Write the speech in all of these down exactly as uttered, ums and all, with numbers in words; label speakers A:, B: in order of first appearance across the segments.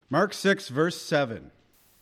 A: Mark six, verse seven.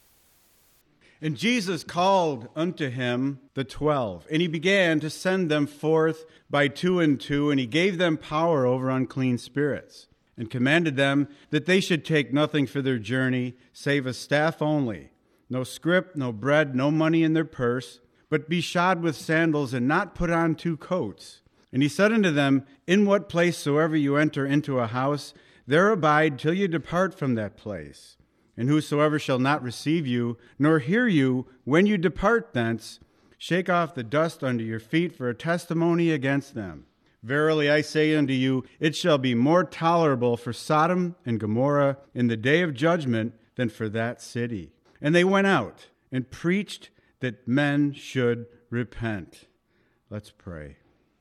A: And Jesus called unto him the twelve, and he began to send them forth by two and two, and he gave them power over unclean spirits, and commanded them that they should take nothing for their journey, save a staff only, no scrip, no bread, no money in their purse, but be shod with sandals, and not put on two coats. And he said unto them, In what place soever you enter into a house, there abide till you depart from that place. And whosoever shall not receive you, nor hear you when you depart thence, shake off the dust under your feet for a testimony against them. Verily I say unto you, it shall be more tolerable for Sodom and Gomorrah in the day of judgment than for that city. And they went out and preached that men should repent. Let's pray.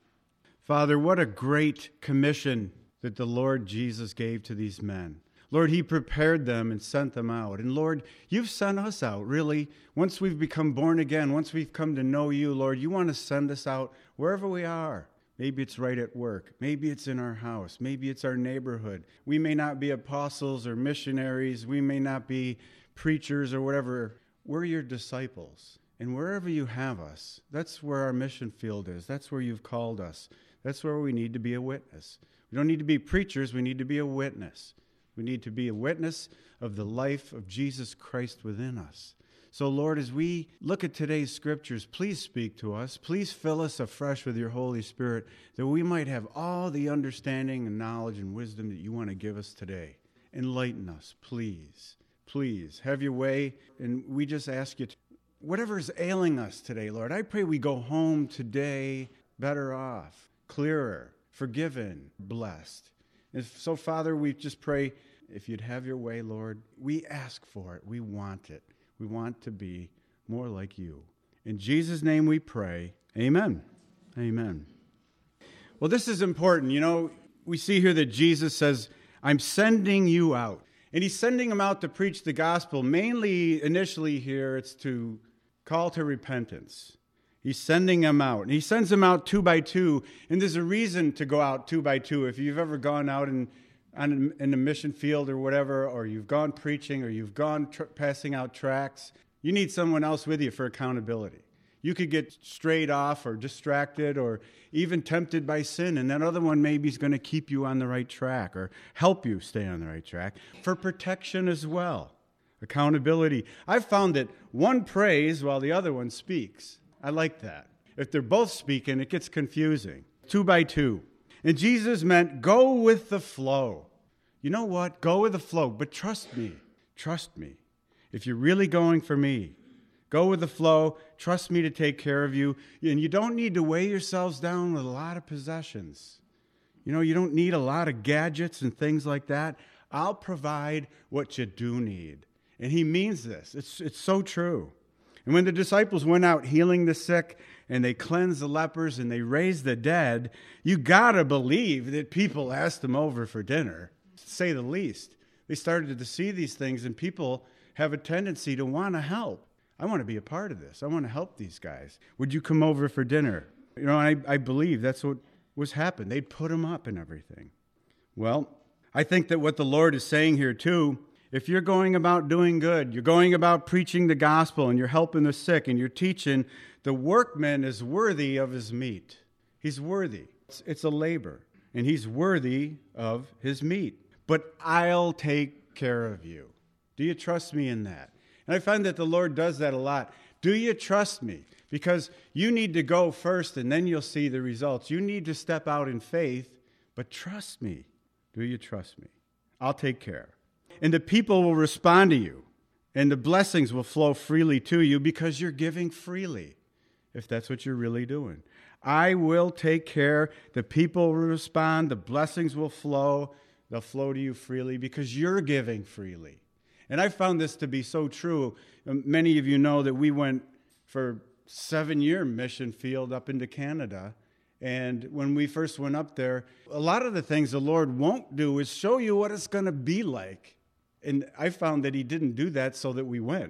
A: Father, what a great commission that the Lord Jesus gave to these men. Lord, he prepared them and sent them out. And Lord, you've sent us out, really. Once we've become born again, once we've come to know you, Lord, you want to send us out wherever we are. Maybe it's right at work. Maybe it's in our house. Maybe it's our neighborhood. We may not be apostles or missionaries. We may not be preachers or whatever. We're your disciples. And wherever you have us, that's where our mission field is. That's where you've called us. That's where we need to be a witness. We don't need to be preachers. We need to be a witness. We need to be a witness of the life of Jesus Christ within us. So, Lord, as we look at today's scriptures, please speak to us. Please fill us afresh with your Holy Spirit that we might have all the understanding and knowledge and wisdom that you want to give us today. Enlighten us, please. Please, have your way. And we just ask you, to, whatever is ailing us today, Lord, I pray we go home today better off, clearer, forgiven, blessed. And so, Father, we just pray, if you'd have your way, Lord, we ask for it. We want it. We want to be more like you. In Jesus' name we pray. Amen. Amen. Well, this is important. You know, we see here that Jesus says, I'm sending you out. And he's sending them out to preach the gospel. Mainly, initially here, it's to call to repentance. He's sending them out. And he sends them out two by two. And there's a reason to go out two by two. If you've ever gone out in, on, in a mission field or whatever, or you've gone preaching, or you've gone tr- passing out tracts, you need someone else with you for accountability. You could get strayed off or distracted or even tempted by sin, and that other one maybe is going to keep you on the right track or help you stay on the right track for protection as well. Accountability. I've found that one prays while the other one speaks. I like that. If they're both speaking, it gets confusing. Two by two. And Jesus meant go with the flow. You know what? Go with the flow, but trust me. Trust me. If you're really going for me, go with the flow. Trust me to take care of you. And you don't need to weigh yourselves down with a lot of possessions. You know, you don't need a lot of gadgets and things like that. I'll provide what you do need. And he means this. It's, it's so true. And when the disciples went out healing the sick, and they cleansed the lepers, and they raised the dead, you gotta believe that people asked them over for dinner, to say the least. They started to see these things, and people have a tendency to want to help. I want to be a part of this. I want to help these guys. Would you come over for dinner? You know, I, I believe that's what was happened. They'd put them up and everything. Well, I think that what the Lord is saying here too, if you're going about doing good, you're going about preaching the gospel, and you're helping the sick, and you're teaching, the workman is worthy of his meat. He's worthy. It's, it's a labor, and he's worthy of his meat. But I'll take care of you. Do you trust me in that? And I find that the Lord does that a lot. Do you trust me? Because you need to go first, and then you'll see the results. You need to step out in faith, but trust me. Do you trust me? I'll take care. And the people will respond to you, and the blessings will flow freely to you because you're giving freely, if that's what you're really doing. I will take care. The people will respond. The blessings will flow. They'll flow to you freely because you're giving freely. And I found this to be so true. Many of you know that we went for seven-year mission field up into Canada. And when we first went up there, a lot of the things the Lord won't do is show you what it's going to be like. And I found that he didn't do that so that we went.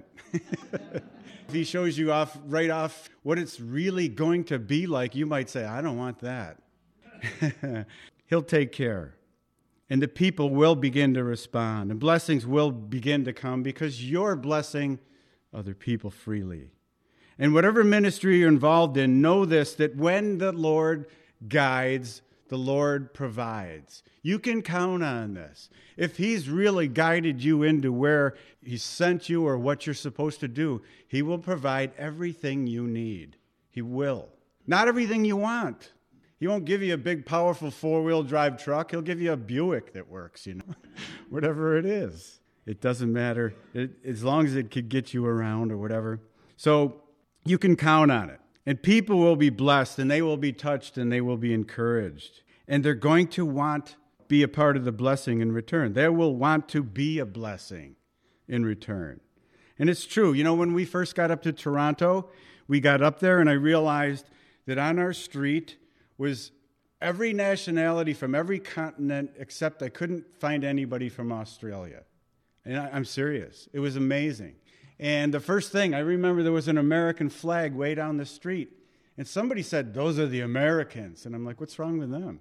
A: If he shows you off right off what it's really going to be like, you might say, I don't want that. He'll take care. And the people will begin to respond. And blessings will begin to come because you're blessing other people freely. And whatever ministry you're involved in, know this, that when the Lord guides, the Lord provides. You can count on this. If he's really guided you into where he sent you or what you're supposed to do, he will provide everything you need. He will. Not everything you want. He won't give you a big, powerful four-wheel drive truck. He'll give you a Buick that works, you know, whatever it is. It doesn't matter, it, as long as it could get you around or whatever. So you can count on it. And people will be blessed, and they will be touched, and they will be encouraged. And they're going to want to be a part of the blessing in return. They will want to be a blessing in return. And it's true. You know, when we first got up to Toronto, we got up there, and I realized that on our street was every nationality from every continent, except I couldn't find anybody from Australia. And I, I'm serious. It was amazing. And the first thing, I remember there was an American flag way down the street. And somebody said, those are the Americans. And I'm like, what's wrong with them?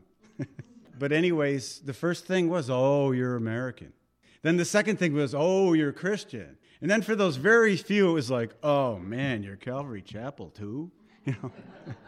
A: But anyways, the first thing was, oh, you're American. Then the second thing was, oh, you're Christian. And then for those very few, it was like, oh, man, you're Calvary Chapel too? You know.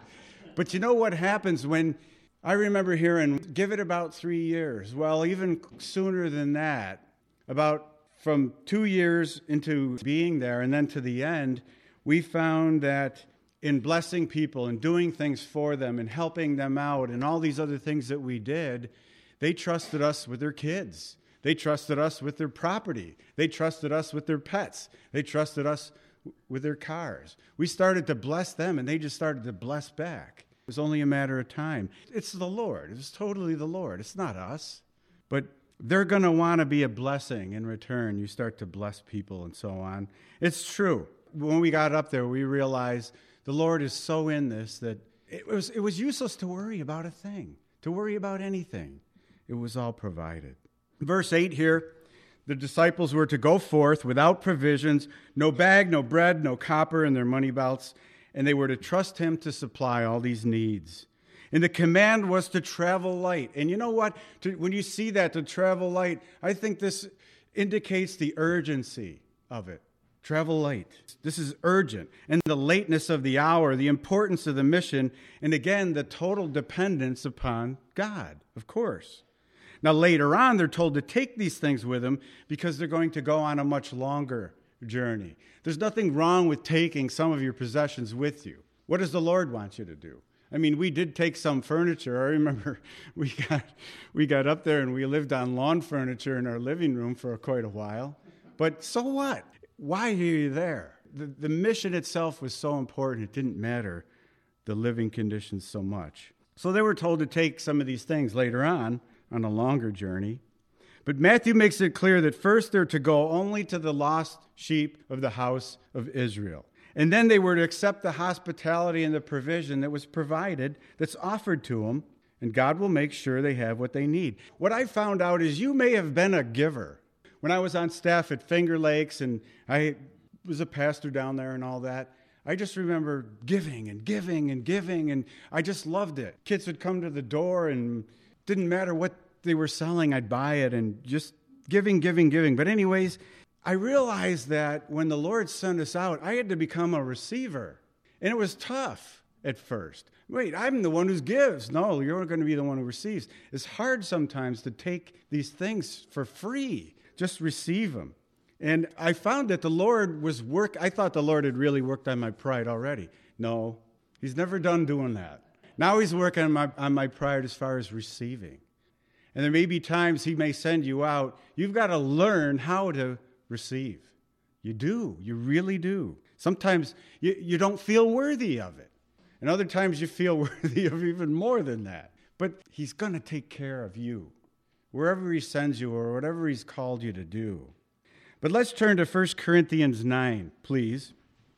A: But you know what happens when, I remember hearing, give it about three years. Well, even sooner than that, about from two years into being there and then to the end, we found that in blessing people and doing things for them and helping them out and all these other things that we did, they trusted us with their kids. They trusted us with their property. They trusted us with their pets. They trusted us with their cars. We started to bless them, and they just started to bless back. It was only a matter of time. It's the Lord. It's totally the Lord. It's not us. But they're going to want to be a blessing in return. You start to bless people and so on. It's true. When we got up there, we realized the Lord is so in this that it was, it was useless to worry about a thing, to worry about anything. It was all provided. Verse eight here, the disciples were to go forth without provisions, no bag, no bread, no copper in their money belts, and they were to trust him to supply all these needs. And the command was to travel light. And you know what? To, when you see that, to travel light, I think this indicates the urgency of it. Travel light. This is urgent. And the lateness of the hour, the importance of the mission, and again, the total dependence upon God, of course. Now, later on, they're told to take these things with them because they're going to go on a much longer journey. There's nothing wrong with taking some of your possessions with you. What does the Lord want you to do? I mean, we did take some furniture. I remember we got we got up there and we lived on lawn furniture in our living room for quite a while. But so what? Why are you there? The, the mission itself was so important, it didn't matter the living conditions so much. So they were told to take some of these things later on, on a longer journey. But Matthew makes it clear that first they're to go only to the lost sheep of the house of Israel. And then they were to accept the hospitality and the provision that was provided, that's offered to them, and God will make sure they have what they need. What I found out is you may have been a giver. When I was on staff at Finger Lakes and I was a pastor down there and all that, I just remember giving and giving and giving, and I just loved it. Kids would come to the door, and didn't matter what they were selling, I'd buy it, and just giving, giving, giving. But anyways, I realized that when the Lord sent us out, I had to become a receiver. And it was tough at first. Wait, I'm the one who gives. No, you're going to be the one who receives. It's hard sometimes to take these things for free. Just receive them. And I found that the Lord was work. I thought the Lord had really worked on my pride already. No, he's never done doing that. Now he's working on my, on my pride as far as receiving. And there may be times he may send you out. You've got to learn how to receive. You do. You really do. Sometimes you, you don't feel worthy of it. And other times you feel worthy of even more than that. But he's going to take care of you, wherever he sends you or whatever he's called you to do. But let's turn to First Corinthians nine, please.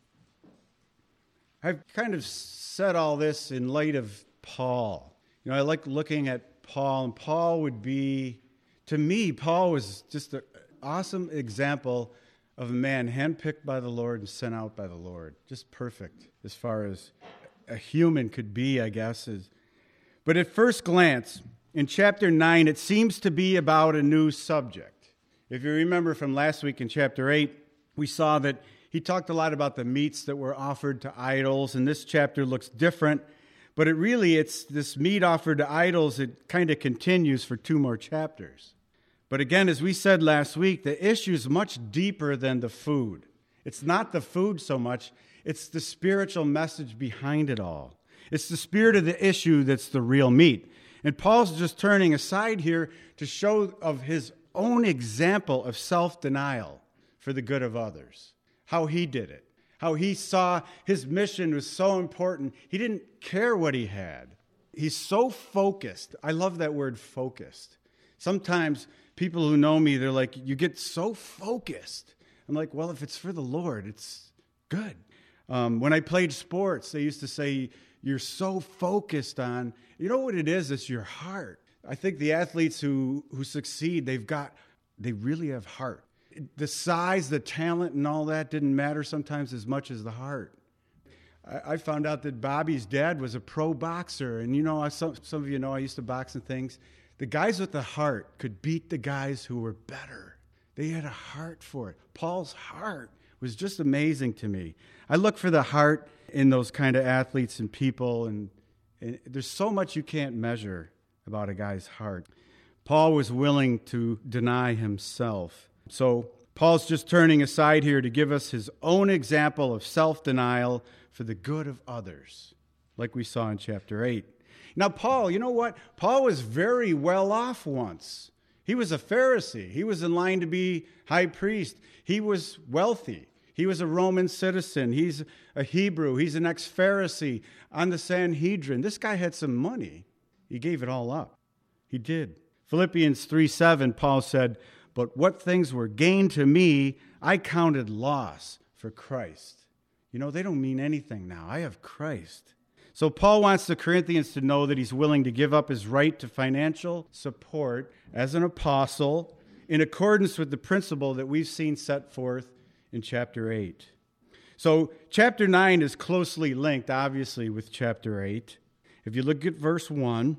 A: I've kind of said all this in light of Paul. You know, I like looking at Paul, and Paul would be, to me, Paul was just an awesome example of a man handpicked by the Lord and sent out by the Lord. Just perfect as far as a human could be, I guess. But at first glance, In chapter nine, it seems to be about a new subject. If you remember from last week in chapter eight, we saw that he talked a lot about the meats that were offered to idols, and this chapter looks different, but it really, it's this meat offered to idols, it kind of continues for two more chapters. But again, as we said last week, the issue is much deeper than the food. It's not the food so much, it's the spiritual message behind it all. It's the spirit of the issue that's the real meat. And Paul's just turning aside here to show of his own example of self-denial for the good of others. How he did it. How he saw his mission was so important. He didn't care what he had. He's so focused. I love that word, focused. Sometimes people who know me, they're like, you get so focused. I'm like, well, if it's for the Lord, it's good. Um, when I played sports, they used to say, you're so focused on, you know what it is? It's your heart. I think the athletes who, who succeed, they've got, they really have heart. The size, the talent, and all that didn't matter sometimes as much as the heart. I, I found out that Bobby's dad was a pro boxer, and you know, I, some, some of you know I used to box and things. The guys with the heart could beat the guys who were better. They had a heart for it. Paul's heart was just amazing to me. I look for the heart in those kind of athletes and people, and, and there's so much you can't measure about a guy's heart. Paul was willing to deny himself. So Paul's just turning aside here to give us his own example of self-denial for the good of others, like we saw in chapter eight. Now, Paul, you know what? Paul was very well off once. He was a Pharisee. He was in line to be high priest. He was wealthy. He was a Roman citizen. He's a Hebrew. He's an ex-Pharisee on the Sanhedrin. This guy had some money. He gave it all up. He did. Philippians three seven, Paul said, but what things were gained to me, I counted loss for Christ. You know, they don't mean anything now. I have Christ. So Paul wants the Corinthians to know that he's willing to give up his right to financial support as an apostle in accordance with the principle that we've seen set forth in chapter eight. So chapter nine is closely linked, obviously, with chapter eight. If you look at verse one,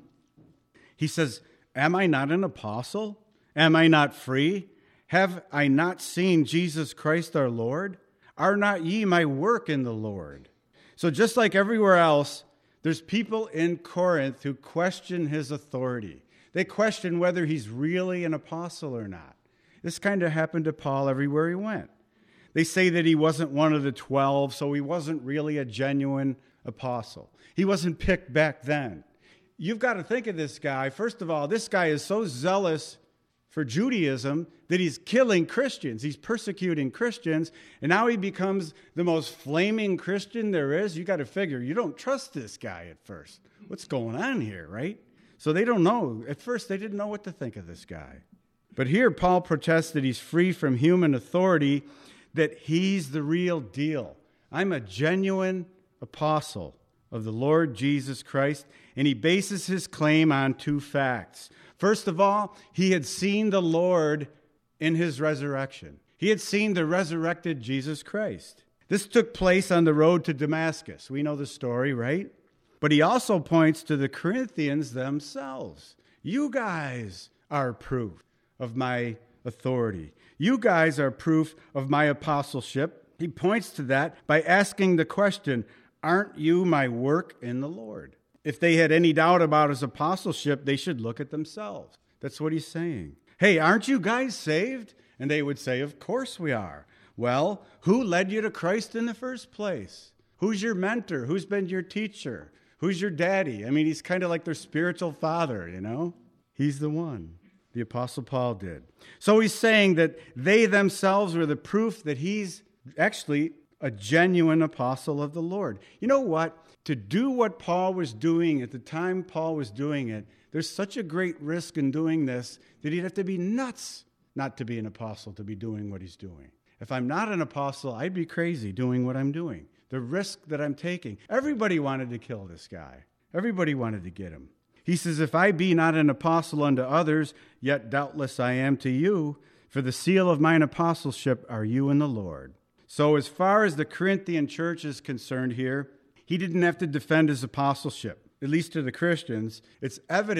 A: he says, am I not an apostle? Am I not free? Have I not seen Jesus Christ our Lord? Are not ye my work in the Lord? So just like everywhere else, there's people in Corinth who question his authority. They question whether he's really an apostle or not. This kind of happened to Paul everywhere he went. They say that he wasn't one of the twelve, so he wasn't really a genuine apostle. He wasn't picked back then. You've got to think of this guy. First of all, this guy is so zealous for Judaism that he's killing Christians. He's persecuting Christians, and now he becomes the most flaming Christian there is. You got to figure, you don't trust this guy at first. What's going on here, right? So they don't know. At first, they didn't know what to think of this guy. But here, Paul protests that he's free from human authority, that he's the real deal. I'm a genuine apostle of the Lord Jesus Christ, and he bases his claim on two facts. First of all, he had seen the Lord in his resurrection. He had seen the resurrected Jesus Christ. This took place on the road to Damascus. We know the story, right? But he also points to the Corinthians themselves. You guys are proof of my authority. You guys are proof of my apostleship. He points to that by asking the question, aren't you my work in the Lord? If they had any doubt about his apostleship, they should look at themselves. That's what he's saying. Hey, aren't you guys saved? And they would say, of course we are. Well, who led you to Christ in the first place? Who's your mentor? Who's been your teacher? Who's your daddy? I mean, he's kind of like their spiritual father, you know? He's the one. The Apostle Paul did. So he's saying that they themselves were the proof that he's actually a genuine apostle of the Lord. You know what? To do what Paul was doing at the time Paul was doing it, there's such a great risk in doing this that he'd have to be nuts not to be an apostle, to be doing what he's doing. If I'm not an apostle, I'd be crazy doing what I'm doing. The risk that I'm taking. Everybody wanted to kill this guy. Everybody wanted to get him. He says, if I be not an apostle unto others, yet doubtless I am to you, for the seal of mine apostleship are you in the Lord. So as far as the Corinthian church is concerned here, he didn't have to defend his apostleship, at least to the Christians. It's evident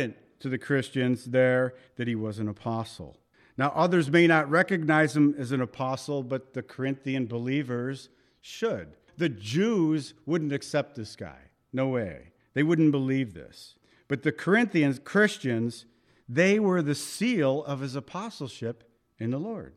A: to the Christians there that he was an apostle. Now, others may not recognize him as an apostle, but the Corinthian believers should. The Jews wouldn't accept this guy. No way. They wouldn't believe this. But the Corinthians, Christians, they were the seal of his apostleship in the Lord.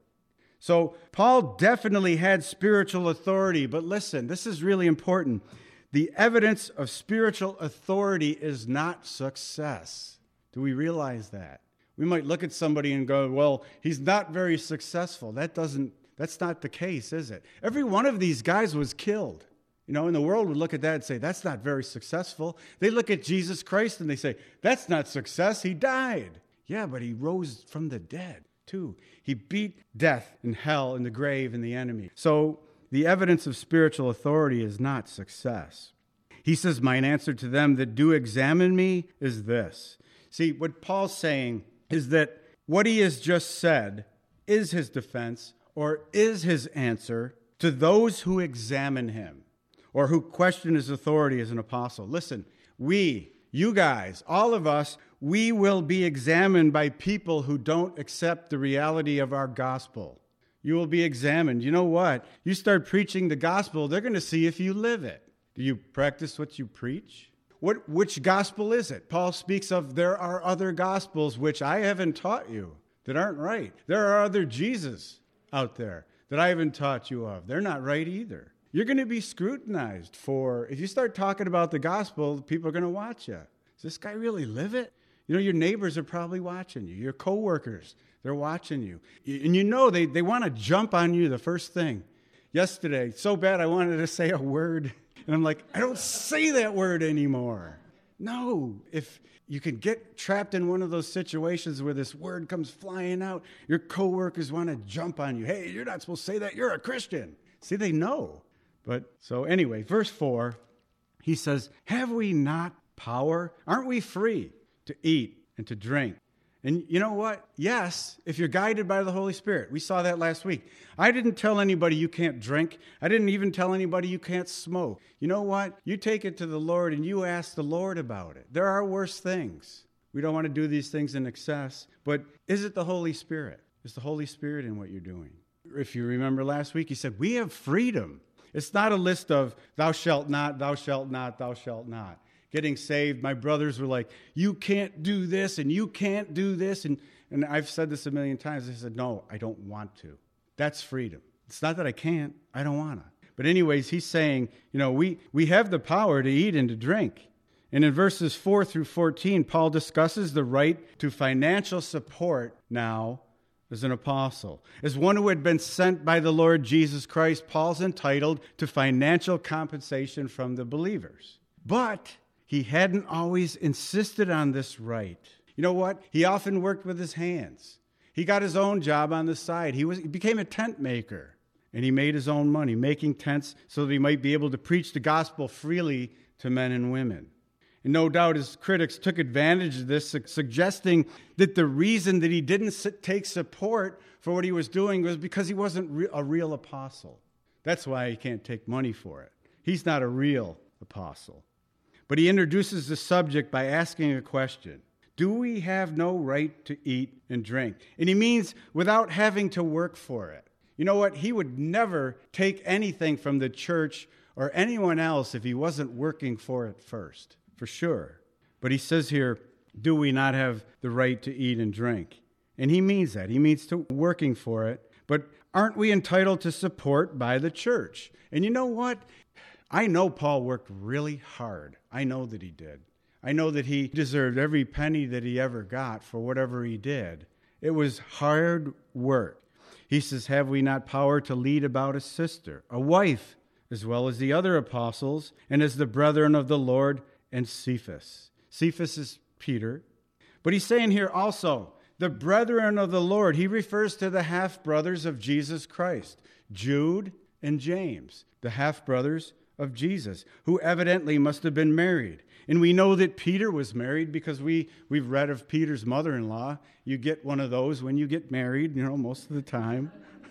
A: So Paul definitely had spiritual authority, but listen, this is really important. The evidence of spiritual authority is not success. Do we realize that? We might look at somebody and go, well, he's not very successful. That doesn't, that's not the case, is it? Every one of these guys was killed. You know, and the world would look at that and say, that's not very successful. They look at Jesus Christ and they say, that's not success. He died. Yeah, but he rose from the dead, too. He beat death and hell and the grave and the enemy. So the evidence of spiritual authority is not success. He says, mine answer to them that do examine me is this. See, what Paul's saying is that what he has just said is his defense or is his answer to those who examine him or who question his authority as an apostle. Listen, we, you guys, all of us, we will be examined by people who don't accept the reality of our gospel. You will be examined. You know what? You start preaching the gospel, they're going to see if you live it. Do you practice what you preach? What, which gospel is it? Paul speaks of there are other gospels which I haven't taught you that aren't right. There are other Jesus out there that I haven't taught you of. They're not right either. You're going to be scrutinized for, if you start talking about the gospel, people are going to watch you. Does this guy really live it? You know, your neighbors are probably watching you. Your coworkers, they're watching you. And you know they, they want to jump on you the first thing. Yesterday, so bad I wanted to say a word. And I'm like, I don't say that word anymore. No, if you can get trapped in one of those situations where this word comes flying out, your coworkers want to jump on you. Hey, you're not supposed to say that. You're a Christian. See, they know. But so anyway, verse four, he says, have we not power? Aren't we free to eat and to drink? And you know what? Yes, if you're guided by the Holy Spirit. We saw that last week. I didn't tell anybody you can't drink. I didn't even tell anybody you can't smoke. You know what? You take it to the Lord and you ask the Lord about it. There are worse things. We don't want to do these things in excess. But is it the Holy Spirit? Is the Holy Spirit in what you're doing? If you remember last week, he said, we have freedom. It's not a list of thou shalt not, thou shalt not, thou shalt not. Getting saved, my brothers were like, you can't do this and you can't do this. And, and I've said this a million times. I said, no, I don't want to. That's freedom. It's not that I can't. I don't want to. But anyways, he's saying, you know, we, we have the power to eat and to drink. And in verses four through fourteen, Paul discusses the right to financial support now as an apostle. As one who had been sent by the Lord Jesus Christ, Paul's entitled to financial compensation from the believers. But he hadn't always insisted on this right. You know what? He often worked with his hands. He got his own job on the side. He was he became a tent maker, and he made his own money, making tents so that he might be able to preach the gospel freely to men and women. And no doubt his critics took advantage of this, suggesting that the reason that he didn't take support for what he was doing was because he wasn't a real apostle. That's why he can't take money for it. He's not a real apostle. But he introduces the subject by asking a question. Do we have no right to eat and drink? And he means without having to work for it. You know what? He would never take anything from the church or anyone else if he wasn't working for it first, for sure. But he says here, do we not have the right to eat and drink? And he means that. He means to working for it. But aren't we entitled to support by the church? And you know what? I know Paul worked really hard. I know that he did. I know that he deserved every penny that he ever got for whatever he did. It was hard work. He says, have we not power to lead about a sister, a wife, as well as the other apostles, and as the brethren of the Lord and Cephas? Cephas is Peter. But he's saying here also, the brethren of the Lord. He refers to the half-brothers of Jesus Christ, Jude and James, the half-brothers of Jesus, who evidently must have been married. And we know that Peter was married because we, we've read of Peter's mother-in-law. You get one of those when you get married, you know, most of the time.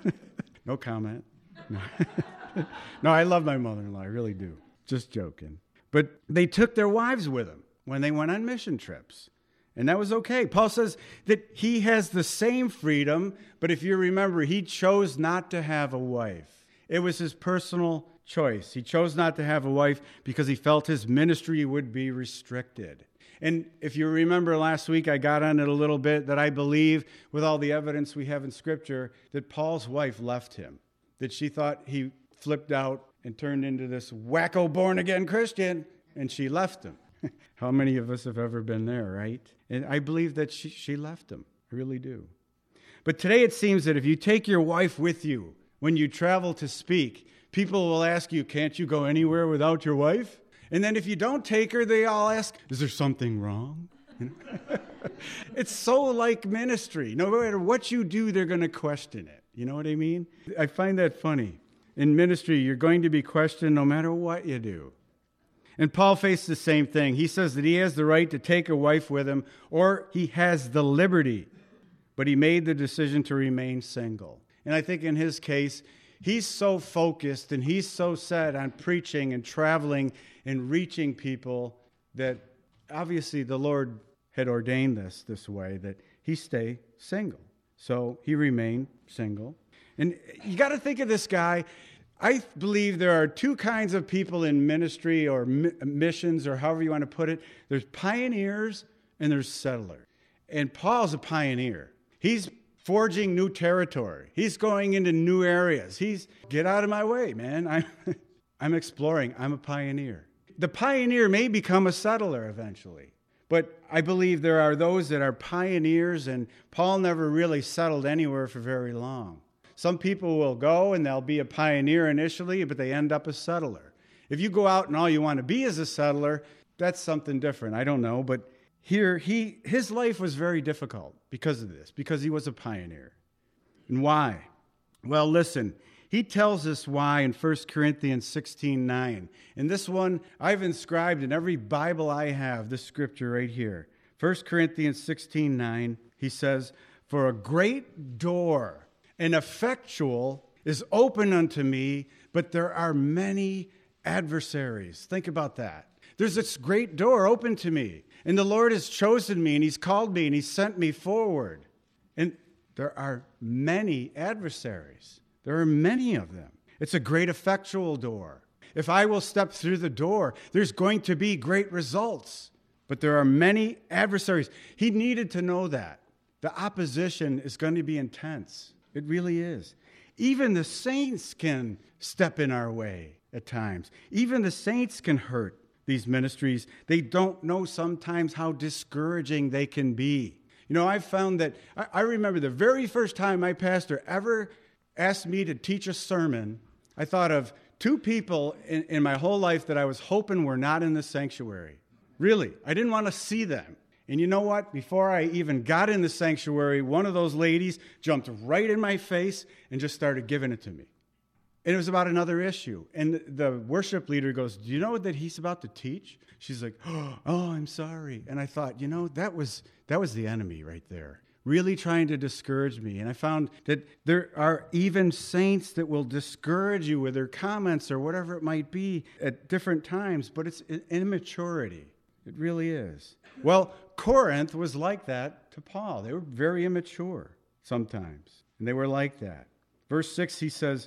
A: No comment. No. No, I love my mother-in-law. I really do. Just joking. But they took their wives with them when they went on mission trips. And that was okay. Paul says that he has the same freedom, but if you remember, he chose not to have a wife. It was his personal choice. He chose not to have a wife because he felt his ministry would be restricted. And if you remember last week, I got on it a little bit, that I believe, with all the evidence we have in Scripture, that Paul's wife left him, that she thought he flipped out and turned into this wacko born-again Christian, and she left him. How many of us have ever been there, right? And I believe that she, she left him. I really do. But today it seems that if you take your wife with you when you travel to speak, people will ask you, can't you go anywhere without your wife? And then if you don't take her, they all ask, is there something wrong? You know? It's so like ministry. No matter what you do, they're going to question it. You know what I mean? I find that funny. In ministry, you're going to be questioned no matter what you do. And Paul faced the same thing. He says that he has the right to take a wife with him, or he has the liberty, but he made the decision to remain single. And I think in his case, he's so focused and he's so set on preaching and traveling and reaching people that obviously the Lord had ordained this this way, that he stay single. So he remained single. And you got to think of this guy. I believe there are two kinds of people in ministry or mi- missions, or however you want to put it. There's pioneers and there's settlers. And Paul's a pioneer. He's forging new territory. He's going into new areas. He's, get out of my way, man. I'm, I'm exploring. I'm a pioneer. The pioneer may become a settler eventually. But I believe there are those that are pioneers, and Paul never really settled anywhere for very long. Some people will go and they'll be a pioneer initially, but they end up a settler. If you go out and all you want to be is a settler, that's something different. I don't know. But here, he his life was very difficult because of this, because he was a pioneer. And why? Well, listen, he tells us why in First Corinthians sixteen nine. And this one, I've inscribed in every Bible I have, this scripture right here. First Corinthians sixteen nine, he says, for a great door and effectual is open unto me, but there are many adversaries. Think about that. There's this great door open to me, and the Lord has chosen me, and he's called me, and he's sent me forward. And there are many adversaries. There are many of them. It's a great effectual door. If I will step through the door, there's going to be great results. But there are many adversaries. He needed to know that. The opposition is going to be intense. It really is. Even the saints can step in our way at times. Even the saints can hurt these ministries. They don't know sometimes how discouraging they can be. You know, I've found that, I, I remember the very first time my pastor ever asked me to teach a sermon, I thought of two people in, in my whole life that I was hoping were not in the sanctuary. Really, I didn't want to see them. And you know what? Before I even got in the sanctuary, one of those ladies jumped right in my face and just started giving it to me. And it was about another issue. And the worship leader goes, do you know that he's about to teach? She's like, oh, I'm sorry. And I thought, you know, that was that was the enemy right there, really trying to discourage me. And I found that there are even saints that will discourage you with their comments or whatever it might be at different times, but it's immaturity. It really is. Well, Corinth was like that to Paul. They were very immature sometimes, and they were like that. Verse six, he says,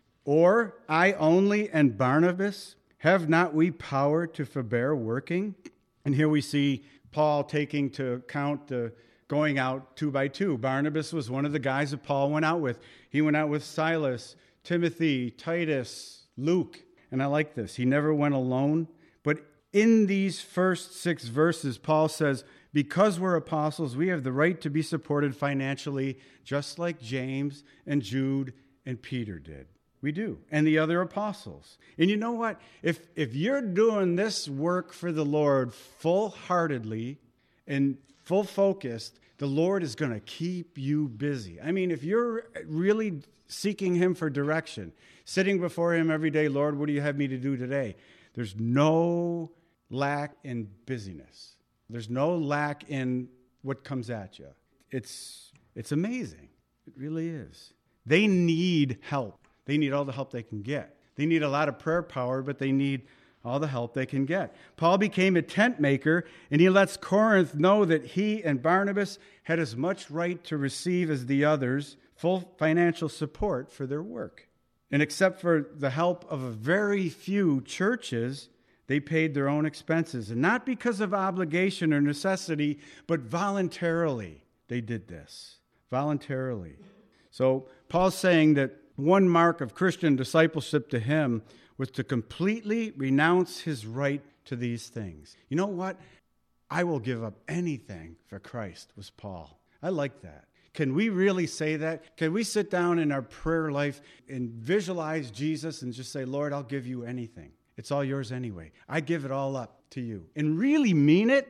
A: or I only and Barnabas, have not we power to forbear working? And here we see Paul taking to account the going out two by two. Barnabas was one of the guys that Paul went out with. He went out with Silas, Timothy, Titus, Luke. And I like this. He never went alone. But in these first six verses, Paul says, because we're apostles, we have the right to be supported financially, just like James and Jude and Peter did. We do. And the other apostles. And you know what? If if you're doing this work for the Lord full-heartedly and full focused, the Lord is going to keep you busy. I mean, if you're really seeking him for direction, sitting before him every day, Lord, what do you have me to do today? There's no lack in busyness. There's no lack in what comes at you. It's it's amazing. It really is. They need help. They need all the help they can get. They need a lot of prayer power, but they need all the help they can get. Paul became a tent maker, and he lets Corinth know that he and Barnabas had as much right to receive as the others full financial support for their work. And except for the help of a very few churches, they paid their own expenses. And not because of obligation or necessity, but voluntarily they did this. Voluntarily. So Paul's saying that one mark of Christian discipleship to him was to completely renounce his right to these things. You know what? I will give up anything for Christ, was Paul. I like that. Can we really say that? Can we sit down in our prayer life and visualize Jesus and just say, Lord, I'll give you anything. It's all yours anyway. I give it all up to you. And really mean it?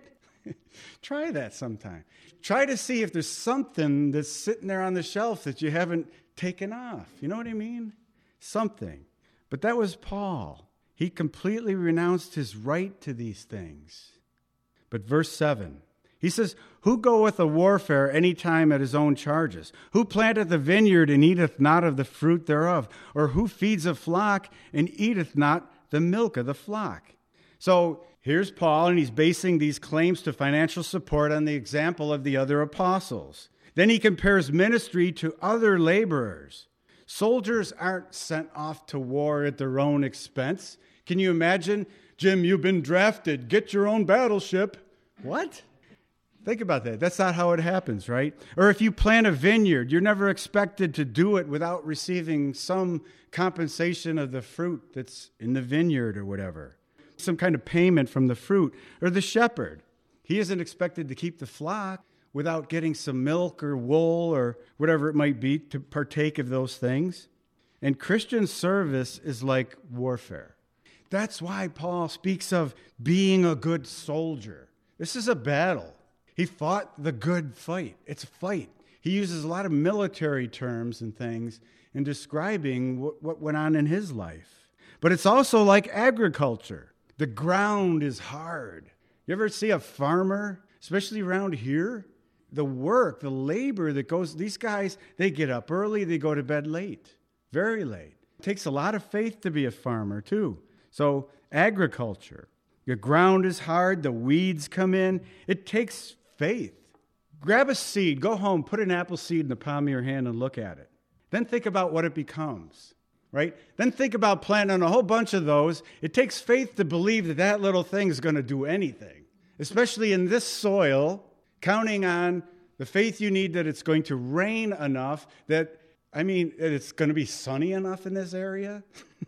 A: Try that sometime. Try to see if there's something that's sitting there on the shelf that you haven't taken off. You know what I mean? Something. But that was Paul. He completely renounced his right to these things. But verse seven, he says, who goeth a warfare any time at his own charges? Who planteth a vineyard and eateth not of the fruit thereof? Or who feeds a flock and eateth not the milk of the flock? So here's Paul, and he's basing these claims to financial support on the example of the other apostles. Then he compares ministry to other laborers. Soldiers aren't sent off to war at their own expense. Can you imagine? Jim, you've been drafted. Get your own battleship. What? Think about that. That's not how it happens, right? Or if you plant a vineyard, you're never expected to do it without receiving some compensation of the fruit that's in the vineyard or whatever. Some kind of payment from the fruit. Or the shepherd. He isn't expected to keep the flock without getting some milk or wool or whatever it might be to partake of those things. And Christian service is like warfare. That's why Paul speaks of being a good soldier. This is a battle. He fought the good fight. It's a fight. He uses a lot of military terms and things in describing what, what went on in his life. But it's also like agriculture. The ground is hard. You ever see a farmer, especially around here? The work, the labor that goes, these guys, they get up early, they go to bed late, very late. It takes a lot of faith to be a farmer, too. So agriculture, the ground is hard, the weeds come in. It takes faith. Grab a seed, go home, put an apple seed in the palm of your hand and look at it. Then think about what it becomes, right? Then think about planting a whole bunch of those. It takes faith to believe that that little thing is going to do anything, especially in this soil, counting on the faith you need that it's going to rain enough that, I mean, that it's going to be sunny enough in this area.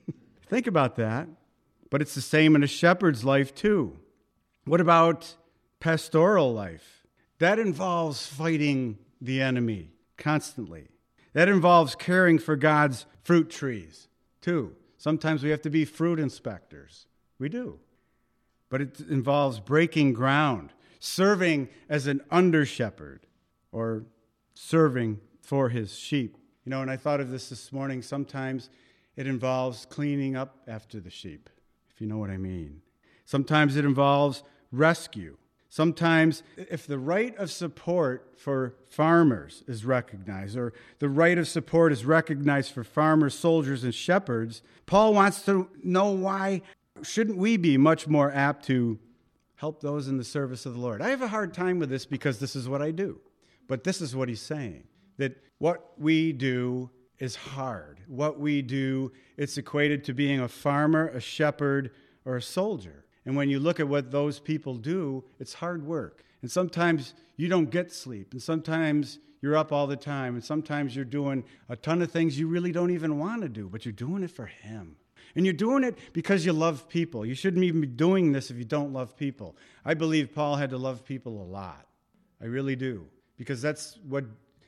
A: Think about that. But it's the same in a shepherd's life, too. What about pastoral life? That involves fighting the enemy constantly. That involves caring for God's fruit trees, too. Sometimes we have to be fruit inspectors. We do. But it involves breaking ground, serving as an under-shepherd, or serving for his sheep. You know, and I thought of this this morning. Sometimes it involves cleaning up after the sheep, if you know what I mean. Sometimes it involves rescue. Sometimes if the right of support for farmers is recognized, or the right of support is recognized for farmers, soldiers, and shepherds, Paul wants to know why shouldn't we be much more apt to help those in the service of the Lord. I have a hard time with this because this is what I do. But this is what he's saying, that what we do is hard. What we do, it's equated to being a farmer, a shepherd, or a soldier. And when you look at what those people do, it's hard work. And sometimes you don't get sleep. And sometimes you're up all the time. And sometimes you're doing a ton of things you really don't even want to do, but you're doing it for him. And you're doing it because you love people. You shouldn't even be doing this if you don't love people. I believe Paul had to love people a lot. I really do. Because that's what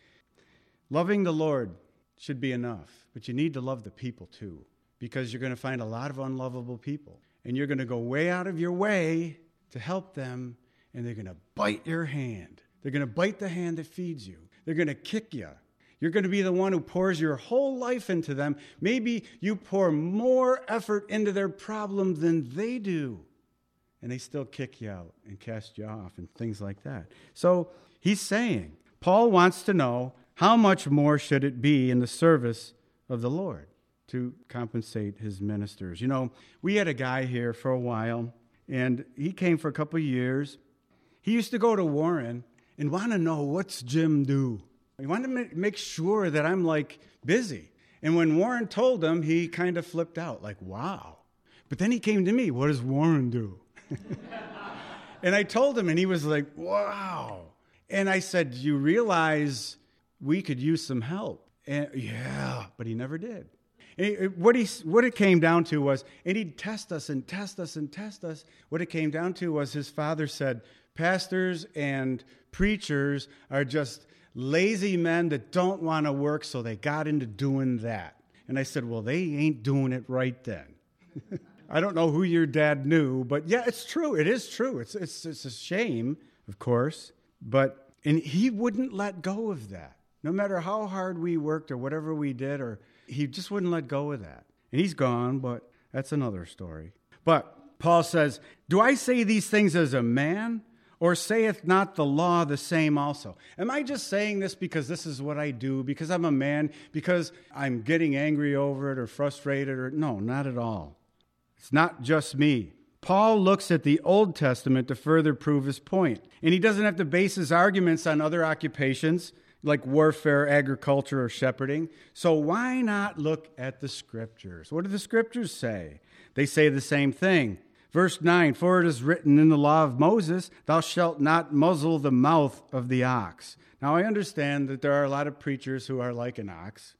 A: loving the Lord should be enough. But you need to love the people too. Because you're going to find a lot of unlovable people. And you're going to go way out of your way to help them. And they're going to bite your hand. They're going to bite the hand that feeds you. They're going to kick you. You're going to be the one who pours your whole life into them. Maybe you pour more effort into their problem than they do. And they still kick you out and cast you off and things like that. So he's saying, Paul wants to know how much more should it be in the service of the Lord. to compensate his ministers. You know, we had a guy here for a while, and he came for a couple of years. He used to go to Warren and want to know, what's Jim do? He wanted to make sure that I'm, like, busy. And when Warren told him, he kind of flipped out, like, wow. But then he came to me, what does Warren do? And I told him, and he was like, wow. And I said, you realize we could use some help? And yeah, but he never did. And he, what, he, what it came down to was, and he'd test us and test us and test us. What it came down to was his father said, pastors and preachers are just lazy men that don't want to work, so they got into doing that. And I said, well, they ain't doing it right then. I don't know who your dad knew, but yeah, it's true. It is true. It's it's it's a shame, of course, but and he wouldn't let go of that. No matter how hard we worked or whatever we did, or he just wouldn't let go of that. And he's gone, but that's another story. But Paul says, do I say these things as a man? Or saith not the law the same also? Am I just saying this because this is what I do, because I'm a man, because I'm getting angry over it or frustrated? Or no, not at all. It's not just me. Paul looks at the Old Testament to further prove his point. And he doesn't have to base his arguments on other occupations like warfare, agriculture, or shepherding. So why not look at the Scriptures? What do the Scriptures say? They say the same thing. Verse nine, for it is written in the law of Moses, thou shalt not muzzle the mouth of the ox. Now, I understand that there are a lot of preachers who are like an ox.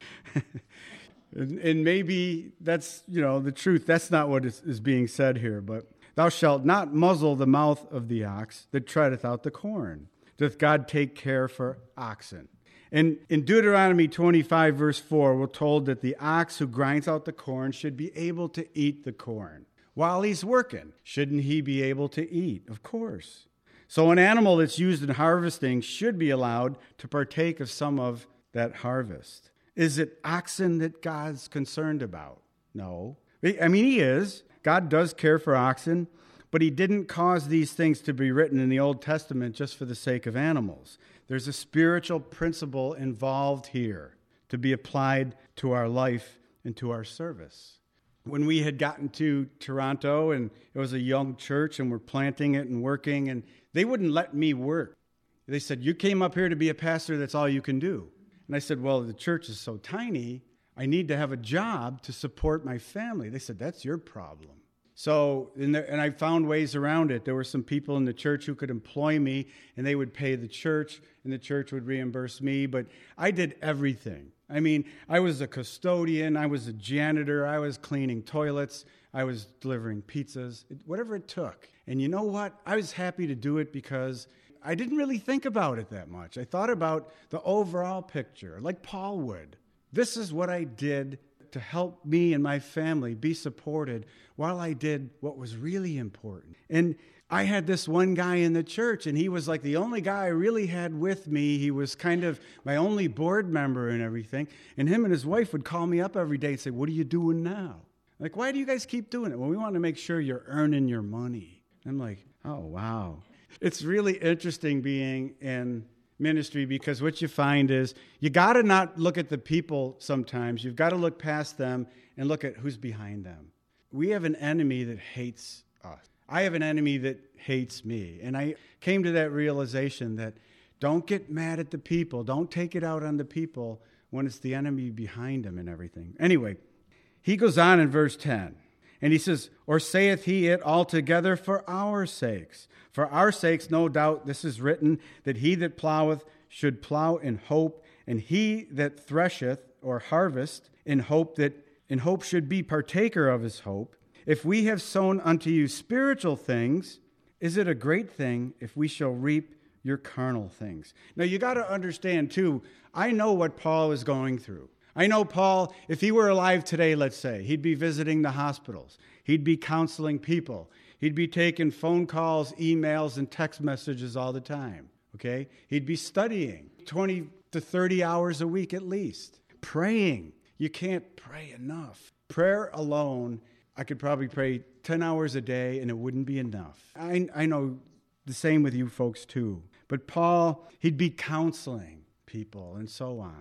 A: and, and maybe that's, you know, the truth. That's not what is, is being said here. But thou shalt not muzzle the mouth of the ox that treadeth out the corn. Doth God take care for oxen? And in Deuteronomy twenty-five, verse four, we're told that the ox who grinds out the corn should be able to eat the corn. While he's working, shouldn't he be able to eat? Of course. So an animal that's used in harvesting should be allowed to partake of some of that harvest. Is it oxen that God's concerned about? No. I mean, he is. God does care for oxen, but he didn't cause these things to be written in the Old Testament just for the sake of animals. There's a spiritual principle involved here to be applied to our life and to our service. When we had gotten to Toronto, and it was a young church, and we're planting it and working, and they wouldn't let me work. They said, you came up here to be a pastor, that's all you can do. And I said, well, the church is so tiny, I need to have a job to support my family. They said, that's your problem. So, and, there, and I found ways around it. There were some people in the church who could employ me, and they would pay the church, and the church would reimburse me, but I did everything. I mean, I was a custodian, I was a janitor, I was cleaning toilets, I was delivering pizzas, whatever it took. And you know what? I was happy to do it because I didn't really think about it that much. I thought about the overall picture, like Paul would. This is what I did to help me and my family be supported while I did what was really important. And I had this one guy in the church, and he was like the only guy I really had with me. He was kind of my only board member and everything. And him and his wife would call me up every day and say, what are you doing now? Like, why do you guys keep doing it? Well, we want to make sure you're earning your money. I'm like, oh, wow. It's really interesting being in ministry, because what you find is you got to not look at the people sometimes. You've got to look past them and look at who's behind them. We have an enemy that hates us. I have an enemy that hates me. And I came to that realization that don't get mad at the people. Don't take it out on the people when it's the enemy behind them and everything. Anyway, he goes on in verse ten. And he says, or saith he it altogether for our sakes? For our sakes, no doubt, this is written, that he that ploweth should plow in hope, and he that thresheth or harvest in hope that in hope should be partaker of his hope. If we have sown unto you spiritual things, is it a great thing if we shall reap your carnal things? Now, you got to understand, too, I know what Paul is going through. I know Paul, if he were alive today, let's say, he'd be visiting the hospitals. He'd be counseling people. He'd be taking phone calls, emails, and text messages all the time, okay? He'd be studying twenty to thirty hours a week at least. Praying. You can't pray enough. Prayer alone, I could probably pray ten hours a day, and it wouldn't be enough. I, I know the same with you folks, too. But Paul, he'd be counseling people and so on.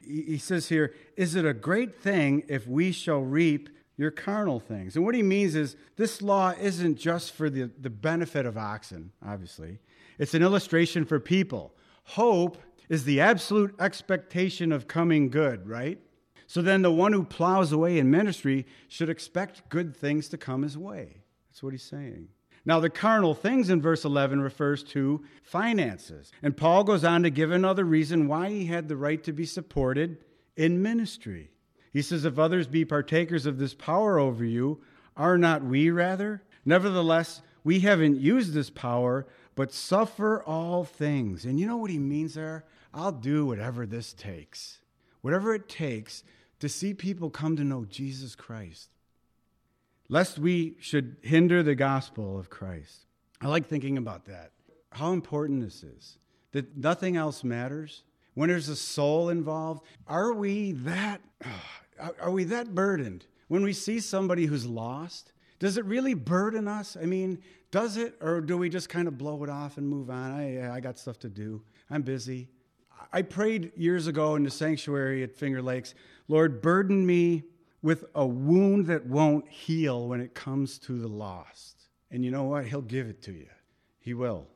A: he says here, is it a great thing if we shall reap your carnal things? And what he means is this law isn't just for the, the benefit of oxen, obviously. It's an illustration for people. Hope is the absolute expectation of coming good, right? So then the one who plows away in ministry should expect good things to come his way. That's what he's saying. Now, the carnal things in verse eleven refers to finances. And Paul goes on to give another reason why he had the right to be supported in ministry. He says, if others be partakers of this power over you, are not we rather? Nevertheless, we haven't used this power, but suffer all things. And you know what he means there? I'll do whatever this takes. Whatever it takes to see people come to know Jesus Christ. Lest we should hinder the gospel of Christ. I like thinking about that. How important this is. That nothing else matters. When there's a soul involved, are we that, are we that burdened? When we see somebody who's lost, does it really burden us? I mean, does it? Or do we just kind of blow it off and move on? I, I got stuff to do. I'm busy. I prayed years ago in the sanctuary at Finger Lakes, Lord, burden me with a wound that won't heal when it comes to the lost. And you know what? He'll give it to you. He will.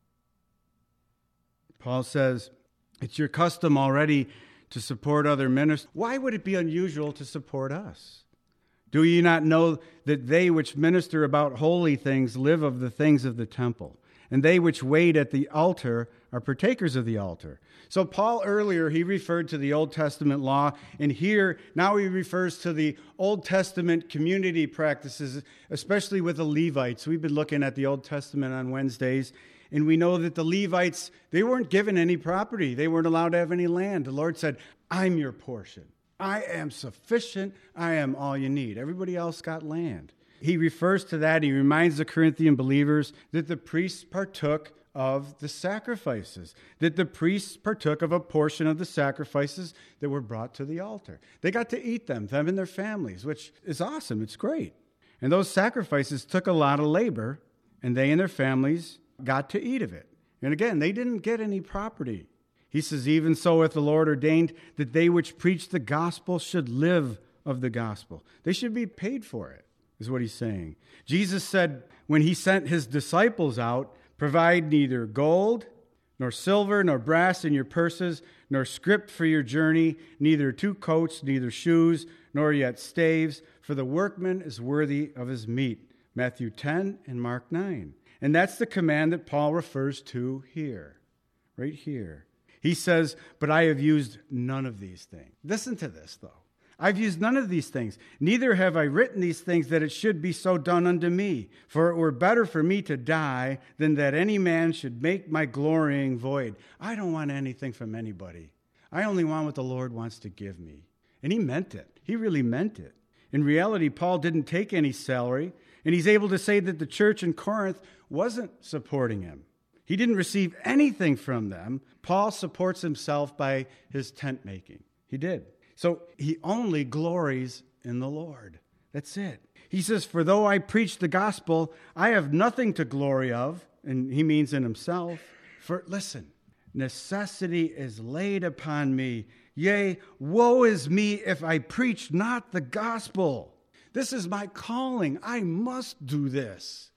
A: Paul says, it's your custom already to support other ministers. Why would it be unusual to support us? Do ye not know that they which minister about holy things live of the things of the temple? And they which wait at the altar are partakers of the altar. So Paul earlier, he referred to the Old Testament law, and here, now he refers to the Old Testament community practices, especially with the Levites. We've been looking at the Old Testament on Wednesdays, and we know that the Levites, they weren't given any property. They weren't allowed to have any land. The Lord said, I'm your portion. I am sufficient. I am all you need. Everybody else got land. He refers to that. He reminds the Corinthian believers that the priests partook of the sacrifices, that the priests partook of a portion of the sacrifices that were brought to the altar. They got to eat them, them and their families, which is awesome. It's great. And those sacrifices took a lot of labor, and they and their families got to eat of it. And again, they didn't get any property. He says, even so hath the Lord ordained that they which preach the gospel should live of the gospel. They should be paid for it, is what he's saying. Jesus said when he sent his disciples out, provide neither gold, nor silver, nor brass in your purses, nor scrip for your journey, neither two coats, neither shoes, nor yet staves, for the workman is worthy of his meat. Matthew ten and Mark nine. And that's the command that Paul refers to here, right here. He says, but I have used none of these things. Listen to this, though. I've used none of these things. Neither have I written these things that it should be so done unto me. For it were better for me to die than that any man should make my glorying void. I don't want anything from anybody. I only want what the Lord wants to give me. And he meant it. He really meant it. In reality, Paul didn't take any salary, and he's able to say that the church in Corinth wasn't supporting him. He didn't receive anything from them. Paul supports himself by his tent making. He did. So he only glories in the Lord. That's it. He says, for though I preach the gospel, I have nothing to glory of, and he means in himself. For, listen, necessity is laid upon me. Yea, woe is me if I preach not the gospel. This is my calling. I must do this.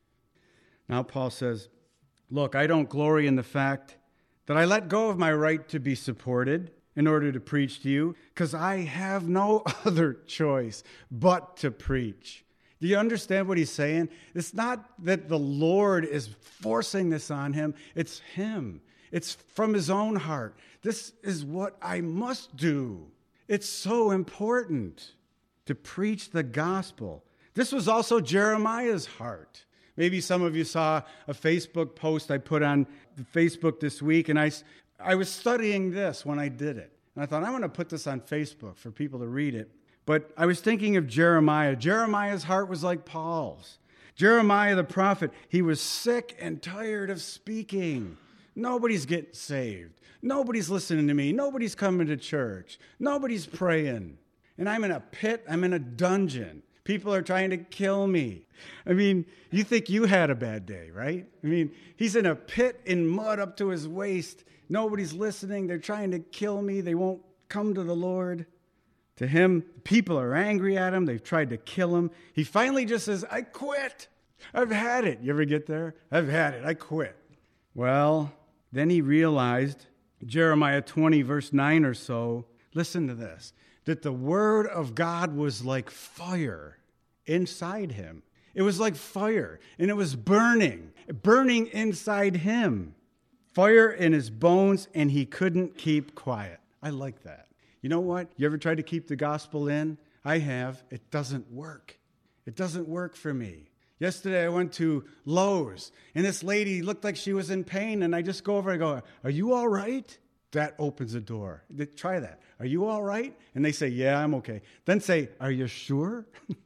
A: Now Paul says, look, I don't glory in the fact that I let go of my right to be supported in order to preach to you, because I have no other choice but to preach. Do you understand what he's saying? It's not that the Lord is forcing this on him. It's him. It's from his own heart. This is what I must do. It's so important to preach the gospel. This was also Jeremiah's heart. Maybe some of you saw a Facebook post I put on Facebook this week, and I, I was studying this when I did it. And I thought, I'm going to put this on Facebook for people to read it. But I was thinking of Jeremiah. Jeremiah's heart was like Paul's. Jeremiah the prophet, he was sick and tired of speaking. Nobody's getting saved. Nobody's listening to me. Nobody's coming to church. Nobody's praying. And I'm in a pit. I'm in a dungeon. People are trying to kill me. I mean, you think you had a bad day, right? I mean, he's in a pit in mud up to his waist. Nobody's listening. They're trying to kill me. They won't come to the Lord. To him, people are angry at him. They've tried to kill him. He finally just says, I quit. I've had it. You ever get there? I've had it. I quit. Well, then he realized, Jeremiah twenty, verse nine or so, listen to this, that the word of God was like fire inside him. It was like fire, and it was burning, burning inside him. Fire in his bones, and he couldn't keep quiet. I like that. You know what? You ever tried to keep the gospel in? I have. It doesn't work. It doesn't work for me. Yesterday I went to Lowe's, and this lady looked like she was in pain, and I just go over and go, are you all right? That opens the door. Try that. Are you all right? And they say, yeah, I'm okay. Then say, are you sure?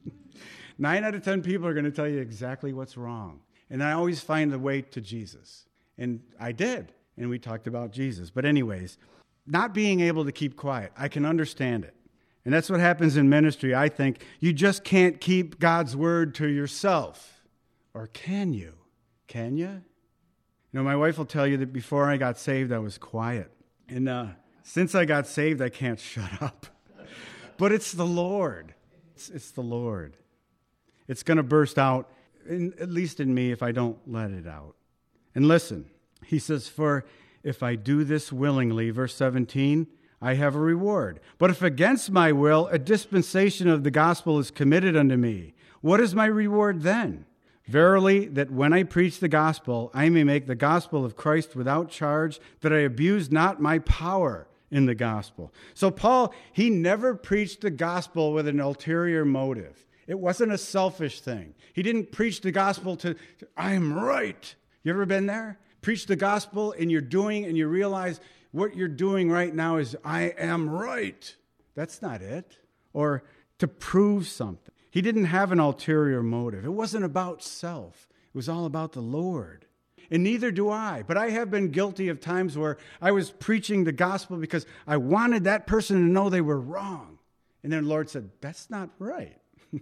A: Nine out of ten people are going to tell you exactly what's wrong. And I always find the way to Jesus. And I did. And we talked about Jesus. But anyways, not being able to keep quiet, I can understand it. And that's what happens in ministry, I think. You just can't keep God's word to yourself. Or can you? Can you? You know, my wife will tell you that before I got saved, I was quiet. And uh, since I got saved, I can't shut up. But it's the Lord. It's, it's the Lord. It's going to burst out, in, at least in me, if I don't let it out. And listen, he says, for if I do this willingly, verse seventeen, I have a reward. But if against my will, a dispensation of the gospel is committed unto me, what is my reward then? Verily, that when I preach the gospel, I may make the gospel of Christ without charge, that I abuse not my power in the gospel. So Paul, he never preached the gospel with an ulterior motive. It wasn't a selfish thing. He didn't preach the gospel to, I'm right. You ever been there? Preach the gospel and you're doing, and you realize what you're doing right now is, I am right. That's not it. Or to prove something. He didn't have an ulterior motive. It wasn't about self. It was all about the Lord. And neither do I. But I have been guilty of times where I was preaching the gospel because I wanted that person to know they were wrong. And then the Lord said, that's not right.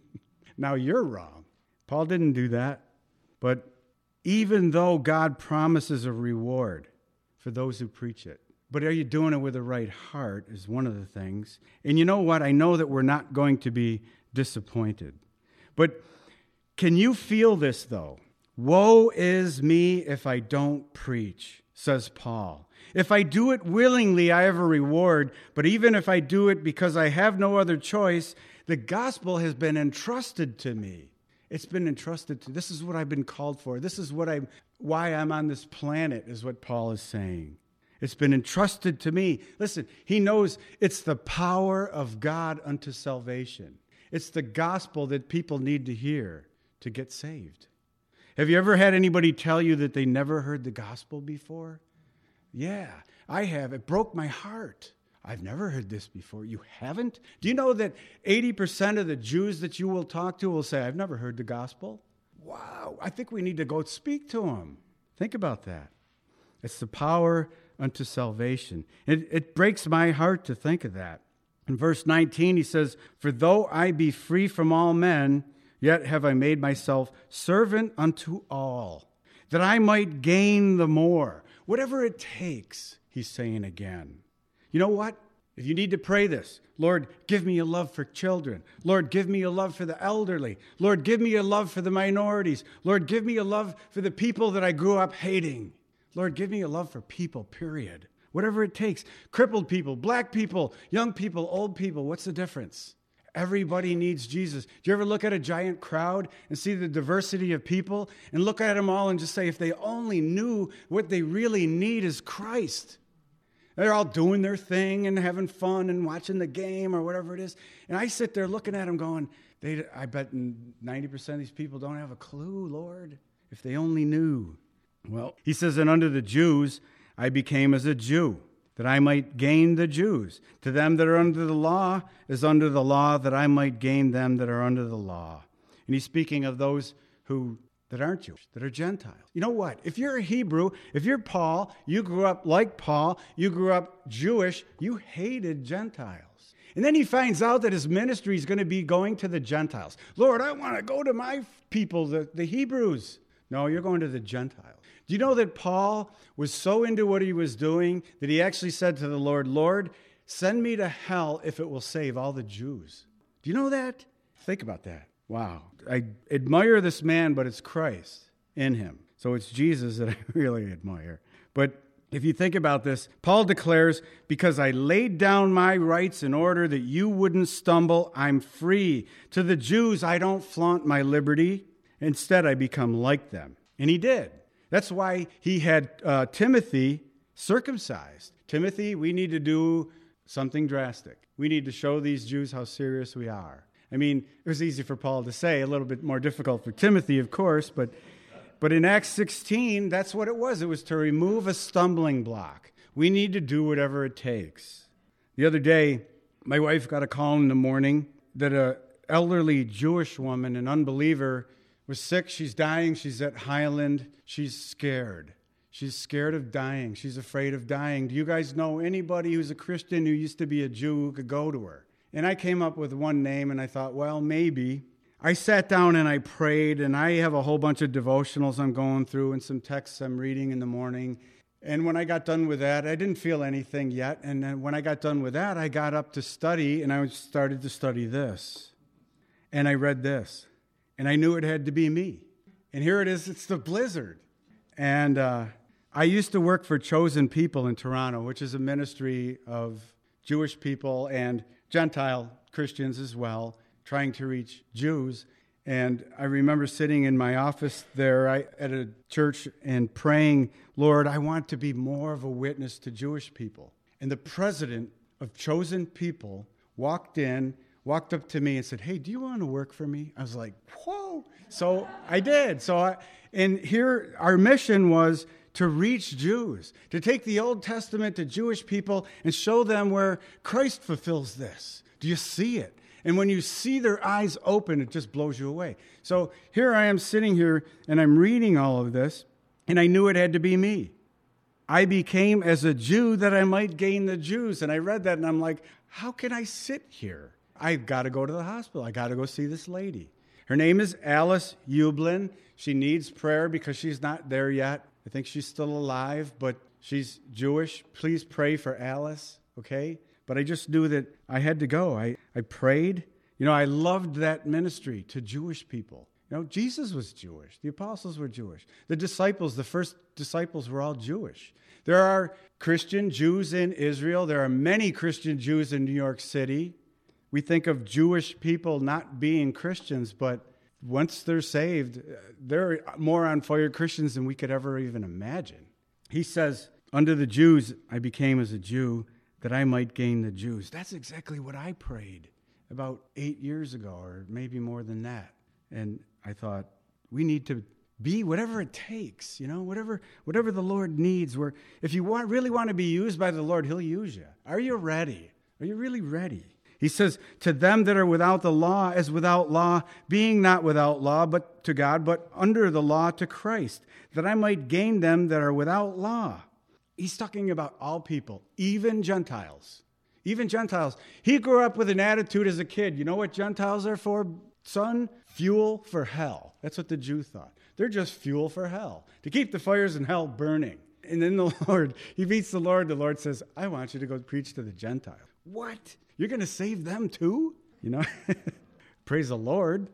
A: Now you're wrong. Paul didn't do that. But even though God promises a reward for those who preach it, but are you doing it with the right heart is one of the things. And you know what? I know that we're not going to be disappointed. But can you feel this, though? Woe is me if I don't preach, says Paul. If I do it willingly, I have a reward. But even if I do it because I have no other choice, the gospel has been entrusted to me. It's been entrusted to. This is what I've been called for. This is what I, why I'm on this planet, is what Paul is saying. It's been entrusted to me. Listen, he knows it's the power of God unto salvation. It's the gospel that people need to hear to get saved. Have you ever had anybody tell you that they never heard the gospel before? Yeah, I have. It broke my heart. I've never heard this before. You haven't? Do you know that eighty percent of the Jews that you will talk to will say, I've never heard the gospel? Wow, I think we need to go speak to them. Think about that. It's the power unto salvation. It, it breaks my heart to think of that. In verse nineteen, he says, for though I be free from all men, yet have I made myself servant unto all, that I might gain the more. Whatever it takes, he's saying again. You know what? If you need to pray this, Lord, give me a love for children. Lord, give me a love for the elderly. Lord, give me a love for the minorities. Lord, give me a love for the people that I grew up hating. Lord, give me a love for people, period. Whatever it takes. Crippled people, black people, young people, old people. What's the difference? Everybody needs Jesus. Do you ever look at a giant crowd and see the diversity of people and look at them all and just say, if they only knew what they really need is Christ. They're all doing their thing and having fun and watching the game or whatever it is. And I sit there looking at them going, they, I bet ninety percent of these people don't have a clue, Lord, if they only knew. Well, he says, and unto the Jews I became as a Jew, that I might gain the Jews. To them that are under the law is under the law, that I might gain them that are under the law. And he's speaking of those who that aren't Jewish, that are Gentiles. You know what? If you're a Hebrew, if you're Paul, you grew up like Paul, you grew up Jewish, you hated Gentiles. And then he finds out that his ministry is going to be going to the Gentiles. Lord, I want to go to my people, the, the Hebrews. No, you're going to the Gentiles. Do you know that Paul was so into what he was doing that he actually said to the Lord, Lord, Send me to hell if it will save all the Jews. Do you know that? Think about that. Wow. I admire this man, but it's Christ in him. So it's Jesus that I really admire. But if you think about this, Paul declares, because I laid down my rights in order that you wouldn't stumble, I'm free. To the Jews, I don't flaunt my liberty. Instead, I become like them. And he did. That's why he had uh, Timothy circumcised. Timothy, we need to do something drastic. We need to show these Jews how serious we are. I mean, it was easy for Paul to say, a little bit more difficult for Timothy, of course, but but in Acts sixteen, that's what it was. It was to remove a stumbling block. We need to do whatever it takes. The other day, my wife got a call in the morning that an elderly Jewish woman, an unbeliever, was sick. She's dying. She's at Highland. She's scared. She's scared of dying. She's afraid of dying. Do you guys know anybody who's a Christian who used to be a Jew who could go to her? And I came up with one name, and I thought, well, maybe. I sat down and I prayed, and I have a whole bunch of devotionals I'm going through and some texts I'm reading in the morning. And when I got done with that, I didn't feel anything yet. And then when I got done with that, I got up to study, and I started to study this. And I read this. And I knew it had to be me. And here it is. It's the blizzard. And uh, I used to work for Chosen People in Toronto, which is a ministry of Jewish people and Gentile Christians as well, trying to reach Jews. And I remember sitting in my office there I, at a church and praying, Lord, I want to be more of a witness to Jewish people. And the president of Chosen People walked in, walked up to me and said, hey, do you want to work for me? I was like, whoa. So I did. So I, and here our mission was to reach Jews, to take the Old Testament to Jewish people and show them where Christ fulfills this. Do you see it? And when you see their eyes open, it just blows you away. So here I am sitting here, and I'm reading all of this, and I knew it had to be me. I became as a Jew that I might gain the Jews. And I read that, and I'm like, how can I sit here? I've got to go to the hospital. I got to go see this lady. Her name is Alice Ublin. She needs prayer because she's not there yet. I think she's still alive, but she's Jewish. Please pray for Alice, okay? But I just knew that I had to go. I, I prayed. You know, I loved that ministry to Jewish people. You know, Jesus was Jewish. The apostles were Jewish. The disciples, the first disciples were all Jewish. There are Christian Jews in Israel. There are many Christian Jews in New York City. We think of Jewish people not being Christians, but once they're saved, they're more on fire Christians than we could ever even imagine. He says, under the Jews, I became as a Jew, that I might gain the Jews. That's exactly what I prayed about eight years ago, or maybe more than that. And I thought, we need to be whatever it takes, you know, whatever whatever the Lord needs. Where if you want, really want to be used by the Lord, he'll use you. Are you ready? Are you really ready? He says, to them that are without the law as without law, being not without law, but to God, but under the law to Christ, that I might gain them that are without law. He's talking about all people, even Gentiles. Even Gentiles. He grew up with an attitude as a kid. You know what Gentiles are for, son? Fuel for hell. That's what the Jew thought. They're just fuel for hell, to keep the fires in hell burning. And then the Lord, he meets the Lord. The Lord says, I want you to go preach to the Gentiles. What? You're going to save them too? You know, praise the Lord.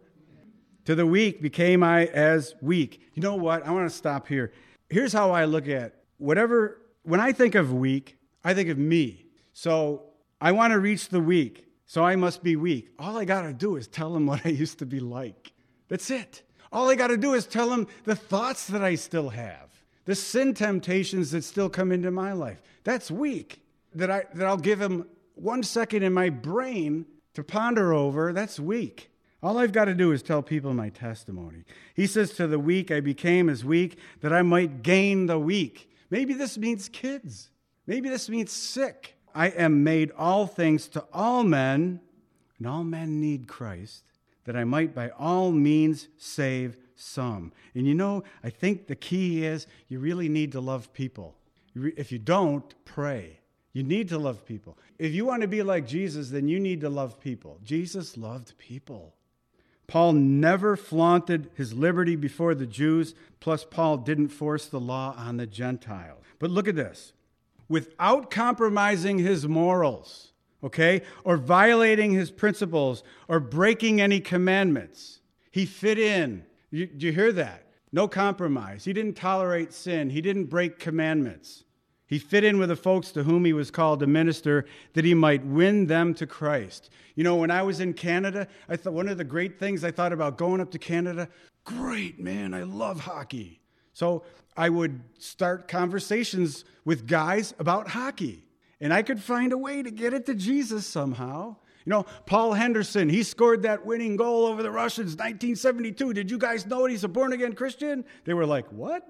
A: To the weak became I as weak. You know what? I want to stop here. Here's how I look at whatever. When I think of weak, I think of me. So I want to reach the weak, so I must be weak. All I got to do is tell them what I used to be like. That's it. All I got to do is tell them the thoughts that I still have, the sin temptations that still come into my life. That's weak. That, I, that I'll give them one second in my brain to ponder over, that's weak. All I've got to do is tell people my testimony. He says, to the weak I became as weak, that I might gain the weak. Maybe this means kids. Maybe this means sick. I am made all things to all men, and all men need Christ, that I might by all means save some. And you know, I think the key is you really need to love people. If you don't, pray. You need to love people. If you want to be like Jesus, then you need to love people. Jesus loved people. Paul never flaunted his liberty before the Jews, plus Paul didn't force the law on the Gentiles. But look at this. without compromising his morals, okay, or violating his principles, or breaking any commandments. He fit in. You, do you hear that? No compromise. He didn't tolerate sin. He didn't break commandments. He fit in with the folks to whom he was called to minister, that he might win them to Christ. You know, when I was in Canada, I thought one of the great things I thought about going up to Canada, great, man, I love hockey. So I would start conversations with guys about hockey, and I could find a way to get it to Jesus somehow. You know, Paul Henderson, he scored that winning goal over the Russians, nineteen seventy-two. Did you guys know he's a born-again Christian? They were like, what?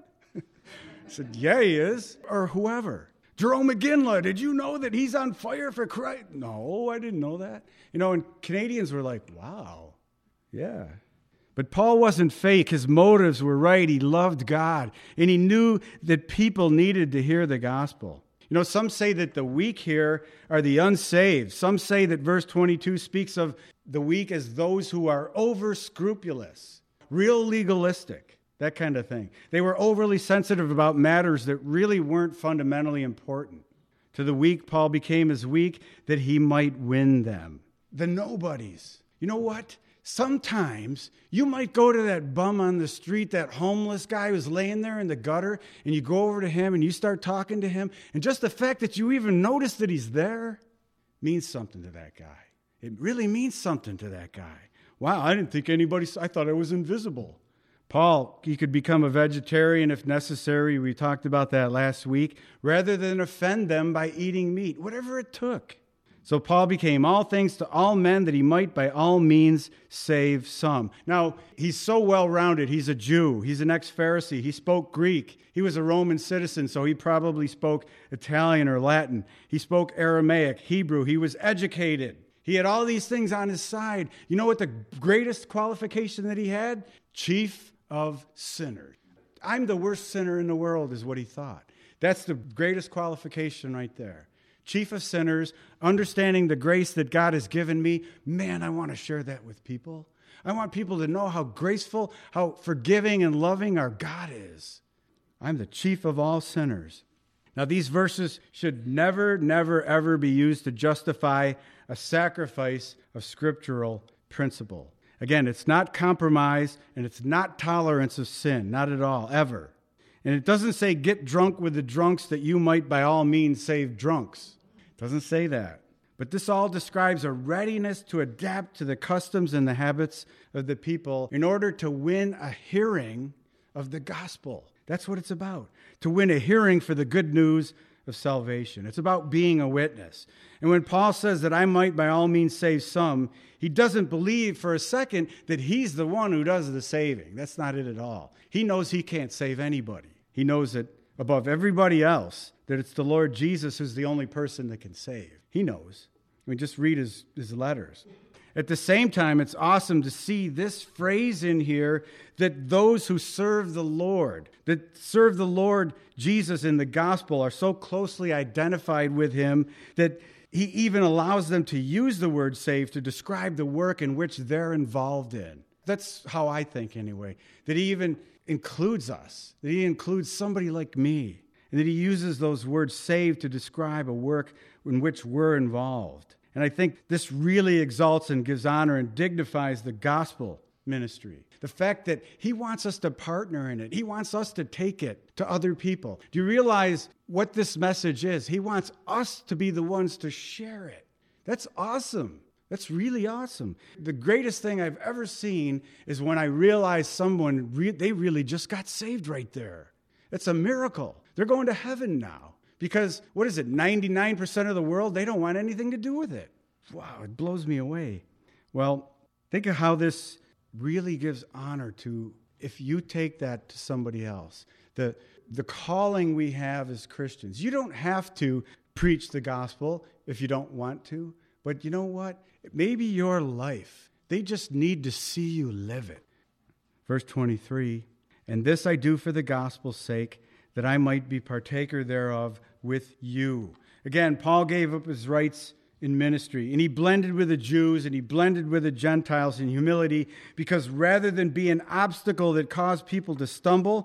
A: I said, yeah, he is. Or whoever. Jerome McGinley, did you know that he's on fire for Christ? No, I didn't know that. You know, and Canadians were like, wow, yeah. But Paul wasn't fake. His motives were right. He loved God, and he knew that people needed to hear the gospel. You know, some say that the weak here are the unsaved. Some say that verse twenty-two speaks of the weak as those who are over-scrupulous, real legalistic, that kind of thing. They were overly sensitive about matters that really weren't fundamentally important. To the weak, Paul became as weak that he might win them. The nobodies. You know what? Sometimes you might go to that bum on the street, that homeless guy who's laying there in the gutter, and you go over to him and you start talking to him, and just the fact that you even notice that he's there means something to that guy. It really means something to that guy. Wow, I didn't think anybody, I thought I was invisible. Paul, he could become a vegetarian if necessary. We talked about that last week, rather than offend them by eating meat, whatever it took. So Paul became all things to all men, that he might by all means save some. Now, he's so well-rounded. He's a Jew. He's an ex-Pharisee. He spoke Greek. He was a Roman citizen, so he probably spoke Italian or Latin. He spoke Aramaic, Hebrew. He was educated. He had all these things on his side. You know what the greatest qualification that he had? Chief of sinners. I'm the worst sinner in the world, is what he thought. That's the greatest qualification right there. Chief of sinners, understanding the grace that God has given me. Man, I want to share that with people. I want people to know how graceful, how forgiving and loving our God is. I'm the chief of all sinners. Now, these verses should never, never, ever be used to justify a sacrifice of scriptural principle. Again, it's not compromise, and it's not tolerance of sin, not at all, ever. And it doesn't say get drunk with the drunks that you might by all means save drunks. It doesn't say that. But this all describes a readiness to adapt to the customs and the habits of the people in order to win a hearing of the gospel. That's what it's about, to win a hearing for the good news of salvation. It's about being a witness. And when Paul says that I might by all means save some, he doesn't believe for a second that he's the one who does the saving. That's not it at all. He knows he can't save anybody. He knows that above everybody else, that it's the Lord Jesus who's the only person that can save. He knows. I mean, just read his, his letters. At the same time, it's awesome to see this phrase in here, that those who serve the Lord, that serve the Lord Jesus in the gospel, are so closely identified with him that he even allows them to use the word save to describe the work in which they're involved in. That's how I think anyway, that he even includes us, that he includes somebody like me, and that he uses those words save to describe a work in which we're involved. And I think this really exalts and gives honor and dignifies the gospel ministry. The fact that he wants us to partner in it. He wants us to take it to other people. Do you realize what this message is? He wants us to be the ones to share it. That's awesome. That's really awesome. The greatest thing I've ever seen is when I realize someone, re- they really just got saved right there. It's a miracle. They're going to heaven now. Because, what is it, ninety-nine percent of the world, they don't want anything to do with it. Wow, it blows me away. Well, think of how this really gives honor to, if you take that to somebody else. The, the calling we have as Christians. You don't have to preach the gospel if you don't want to. But you know what? Maybe your life, they just need to see you live it. Verse twenty-three, and this I do for the gospel's sake, that I might be partaker thereof with you. Again, Paul gave up his rights in ministry, and he blended with the Jews, and he blended with the Gentiles in humility, because rather than be an obstacle that caused people to stumble,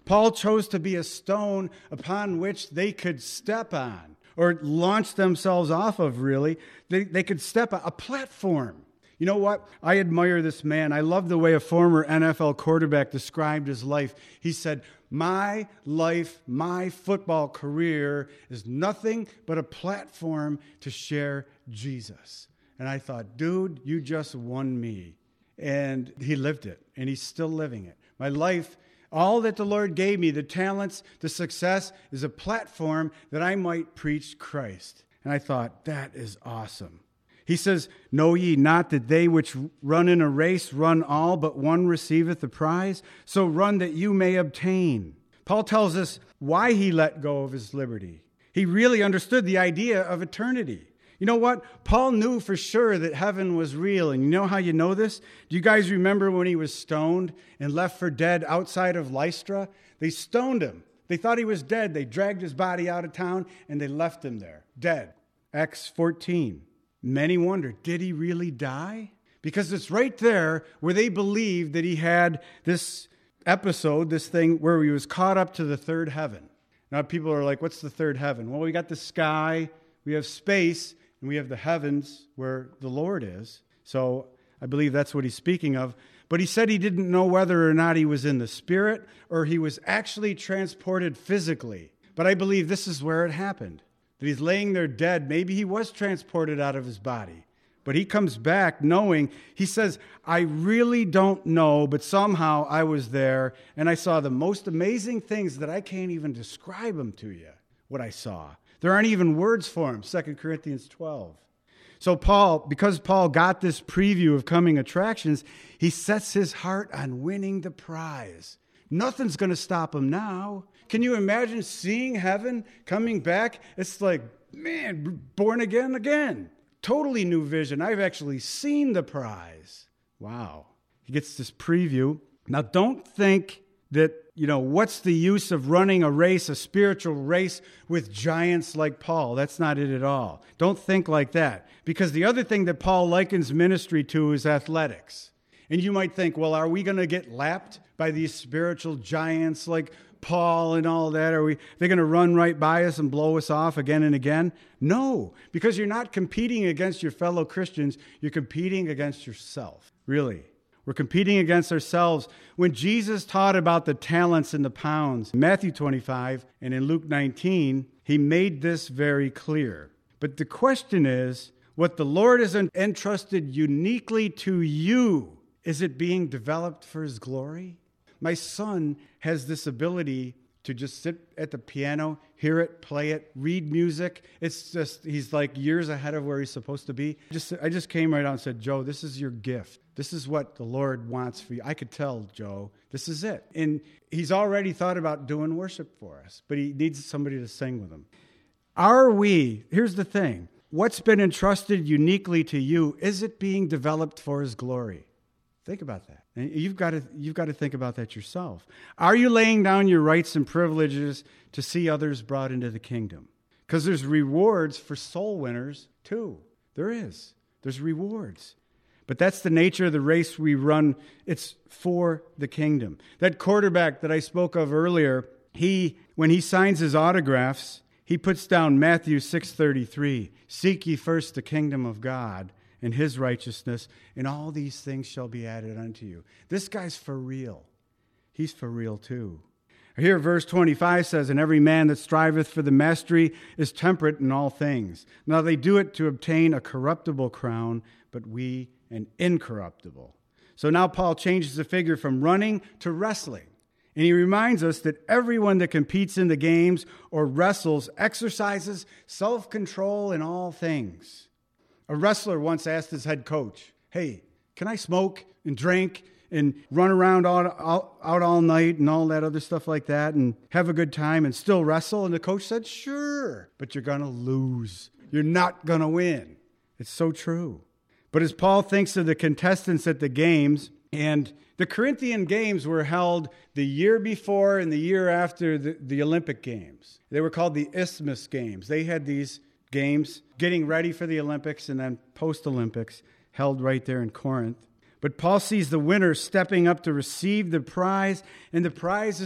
A: Paul chose to be a stone upon which they could step on or launch themselves off of, really. They, they could step on a platform. You know what? I admire this man. I love the way a former N F L quarterback described his life. He said, my life, my football career is nothing but a platform to share Jesus. And I thought, dude, you just won me. And he lived it, and he's still living it. My life, all that the Lord gave me, the talents, the success, is a platform that I might preach Christ. And I thought, that is awesome. He says, know ye not that they which run in a race run all, but one receiveth the prize? So run that you may obtain. Paul tells us why he let go of his liberty. He really understood the idea of eternity. You know what? Paul knew for sure that heaven was real. And you know how you know this? Do you guys remember when he was stoned and left for dead outside of Lystra? They stoned him. They thought he was dead. They dragged his body out of town and they left him there, dead. Acts fourteen. Many wonder, did he really die? Because it's right there where they believed that he had this episode, this thing where he was caught up to the third heaven. Now people are like, what's the third heaven? Well, we got the sky, we have space, and we have the heavens where the Lord is. So I believe that's what he's speaking of. But he said he didn't know whether or not he was in the spirit or he was actually transported physically. But I believe this is where it happened. That he's laying there dead. Maybe he was transported out of his body. But he comes back knowing, he says, I really don't know, but somehow I was there and I saw the most amazing things that I can't even describe them to you, what I saw. There aren't even words for them, Second Corinthians twelve. So Paul, because Paul got this preview of coming attractions, he sets his heart on winning the prize. Nothing's going to stop him now. Can you imagine seeing heaven coming back? It's like, man, born again again. Totally new vision. I've actually seen the prize. Wow. He gets this preview. Now, don't think that, you know, what's the use of running a race, a spiritual race with giants like Paul? That's not it at all. Don't think like that. Because the other thing that Paul likens ministry to is athletics. And you might think, well, are we going to get lapped by these spiritual giants like Paul and all that? Are we, they're going to run right by us and blow us off again and again? No, because you're not competing against your fellow Christians. You're competing against yourself. Really. We're competing against ourselves. When Jesus taught about the talents and the pounds, in Matthew twenty-five and in Luke nineteen, he made this very clear. But the question is, what the Lord has entrusted uniquely to you, is it being developed for his glory? My son has this ability to just sit at the piano, hear it, play it, read music. It's just, he's like years ahead of where he's supposed to be. Just, I just came right out and said, Joe, this is your gift. This is what the Lord wants for you. I could tell, Joe, this is it. And he's already thought about doing worship for us, but he needs somebody to sing with him. Are we, here's the thing, what's been entrusted uniquely to you, is it being developed for his glory? Think about that. And you've got to you've got to think about that yourself. Are you laying down your rights and privileges to see others brought into the kingdom? Because there's rewards for soul winners too. There is. There's rewards. But that's the nature of the race we run. It's for the kingdom. That quarterback that I spoke of earlier, he when he signs his autographs, he puts down Matthew six thirty-three. Seek ye first the kingdom of God and his righteousness, and all these things shall be added unto you. This guy's for real. He's for real too. Here verse twenty-five says, and every man that striveth for the mastery is temperate in all things. Now they do it to obtain a corruptible crown, but we an incorruptible. So now Paul changes the figure from running to wrestling. And he reminds us that everyone that competes in the games or wrestles exercises self-control in all things. A wrestler once asked his head coach, hey, can I smoke and drink and run around all, all, out all night and all that other stuff like that and have a good time and still wrestle? And the coach said, sure, but you're going to lose. You're not going to win. It's so true. But as Paul thinks of the contestants at the games, and the Corinthian Games were held the year before and the year after the, the Olympic Games. They were called the Isthmus Games. They had these games getting ready for the Olympics and then post-Olympics held right there in Corinth. But Paul sees the winner stepping up to receive the prize, and the prize is a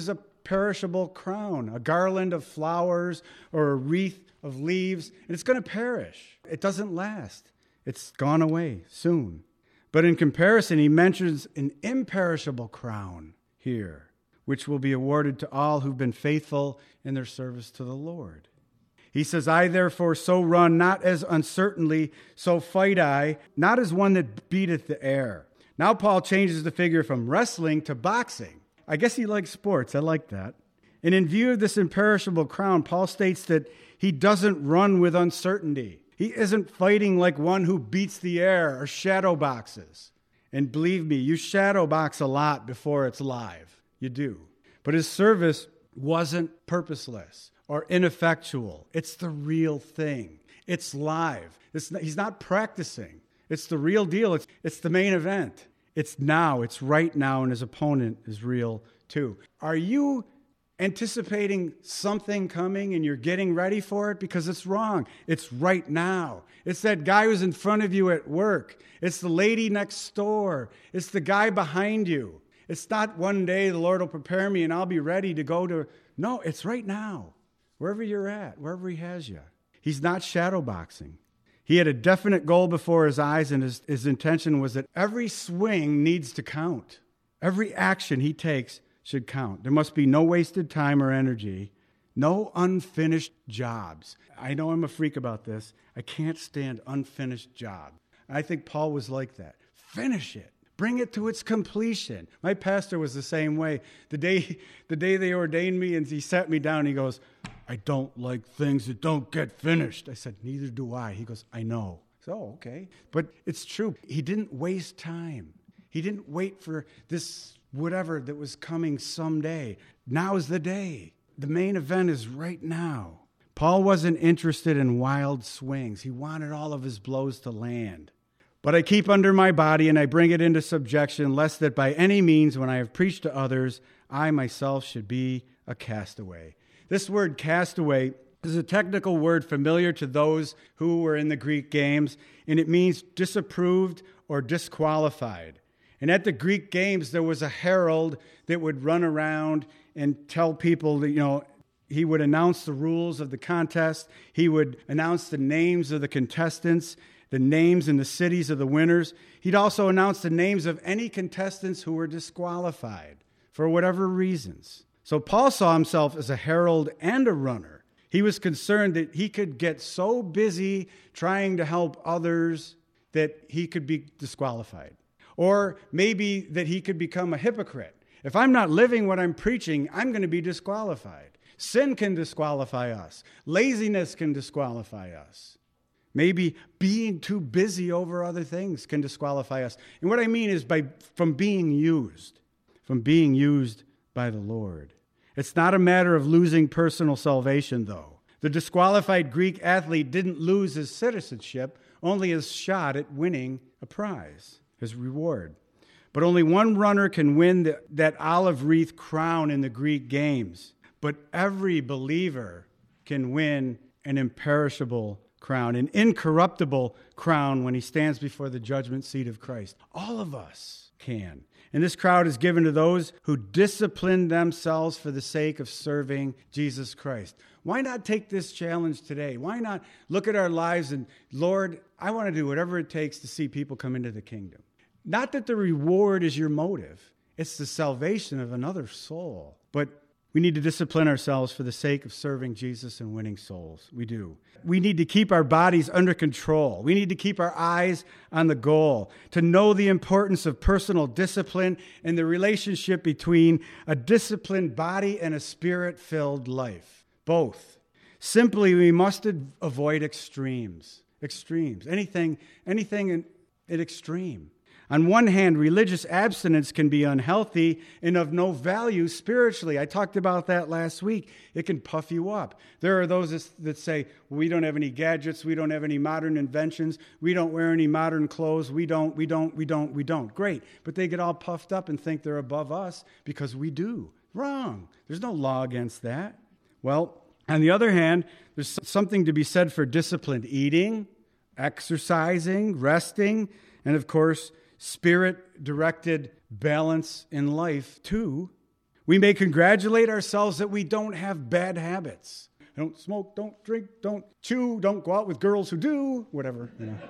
A: perishable crown, a garland of flowers or a wreath of leaves, and it's going to perish. It doesn't last. It's gone away soon. But in comparison, he mentions an imperishable crown here, which will be awarded to all who've been faithful in their service to the Lord. He says, I therefore so run, not as uncertainly, so fight I, not as one that beateth the air. Now Paul changes the figure from wrestling to boxing. I guess he likes sports. I like that. And in view of this imperishable crown, Paul states that he doesn't run with uncertainty. He isn't fighting like one who beats the air or shadow boxes. And believe me, you shadow box a lot before it's live. You do. But his service wasn't purposeless or ineffectual. It's the real thing. It's live. It's not, he's not practicing. It's the real deal. It's, it's the main event. It's now. It's right now, and his opponent is real too. Are you anticipating something coming and you're getting ready for it? Because it's wrong. It's right now. It's that guy who's in front of you at work. It's the lady next door. It's the guy behind you. It's not one day the Lord will prepare me and I'll be ready to go to... No, it's right now. Wherever you're at, wherever he has you. He's not shadow boxing. He had a definite goal before his eyes, and his, his intention was that every swing needs to count. Every action he takes should count. There must be no wasted time or energy, no unfinished jobs. I know I'm a freak about this. I can't stand unfinished jobs. I think Paul was like that. Finish it. Bring it to its completion. My pastor was the same way. The day, the day they ordained me and he sat me down, he goes, I don't like things that don't get finished. I said, neither do I. He goes, I know. So, okay. But it's true. He didn't waste time. He didn't wait for this whatever that was coming someday. Now is the day. The main event is right now. Paul wasn't interested in wild swings. He wanted all of his blows to land. But I keep under my body and I bring it into subjection, lest that by any means, when I have preached to others, I myself should be a castaway. This word castaway is a technical word familiar to those who were in the Greek games, and it means disapproved or disqualified. And at the Greek games, there was a herald that would run around and tell people that, you know, he would announce the rules of the contest. He would announce the names of the contestants, the names and the cities of the winners. He'd also announce the names of any contestants who were disqualified for whatever reasons. So Paul saw himself as a herald and a runner. He was concerned that he could get so busy trying to help others that he could be disqualified. Or maybe that he could become a hypocrite. If I'm not living what I'm preaching, I'm going to be disqualified. Sin can disqualify us. Laziness can disqualify us. Maybe being too busy over other things can disqualify us. And what I mean is by from being used, from being used by the Lord. It's not a matter of losing personal salvation, though. The disqualified Greek athlete didn't lose his citizenship, only his shot at winning a prize, his reward. But only one runner can win the, that olive wreath crown in the Greek games. But every believer can win an imperishable crown, an incorruptible crown when he stands before the judgment seat of Christ. All of us can. And this crown is given to those who discipline themselves for the sake of serving Jesus Christ. Why not take this challenge today? Why not look at our lives and, Lord, I want to do whatever it takes to see people come into the kingdom. Not that the reward is your motive. It's the salvation of another soul. But we need to discipline ourselves for the sake of serving Jesus and winning souls. We do. We need to keep our bodies under control. We need to keep our eyes on the goal, to know the importance of personal discipline and the relationship between a disciplined body and a spirit-filled life. Both. Simply, we must avoid extremes. Extremes. Anything, anything in, in extreme. On one hand, religious abstinence can be unhealthy and of no value spiritually. I talked about that last week. It can puff you up. There are those that say, we don't have any gadgets, we don't have any modern inventions, we don't wear any modern clothes, we don't, we don't, we don't, we don't. Great. But they get all puffed up and think they're above us because we do. Wrong. There's no law against that. Well, on the other hand, there's something to be said for disciplined eating, exercising, resting, and of course, spirit-directed balance in life, too. We may congratulate ourselves that we don't have bad habits. Don't smoke, don't drink, don't chew, don't go out with girls who do, whatever, you know.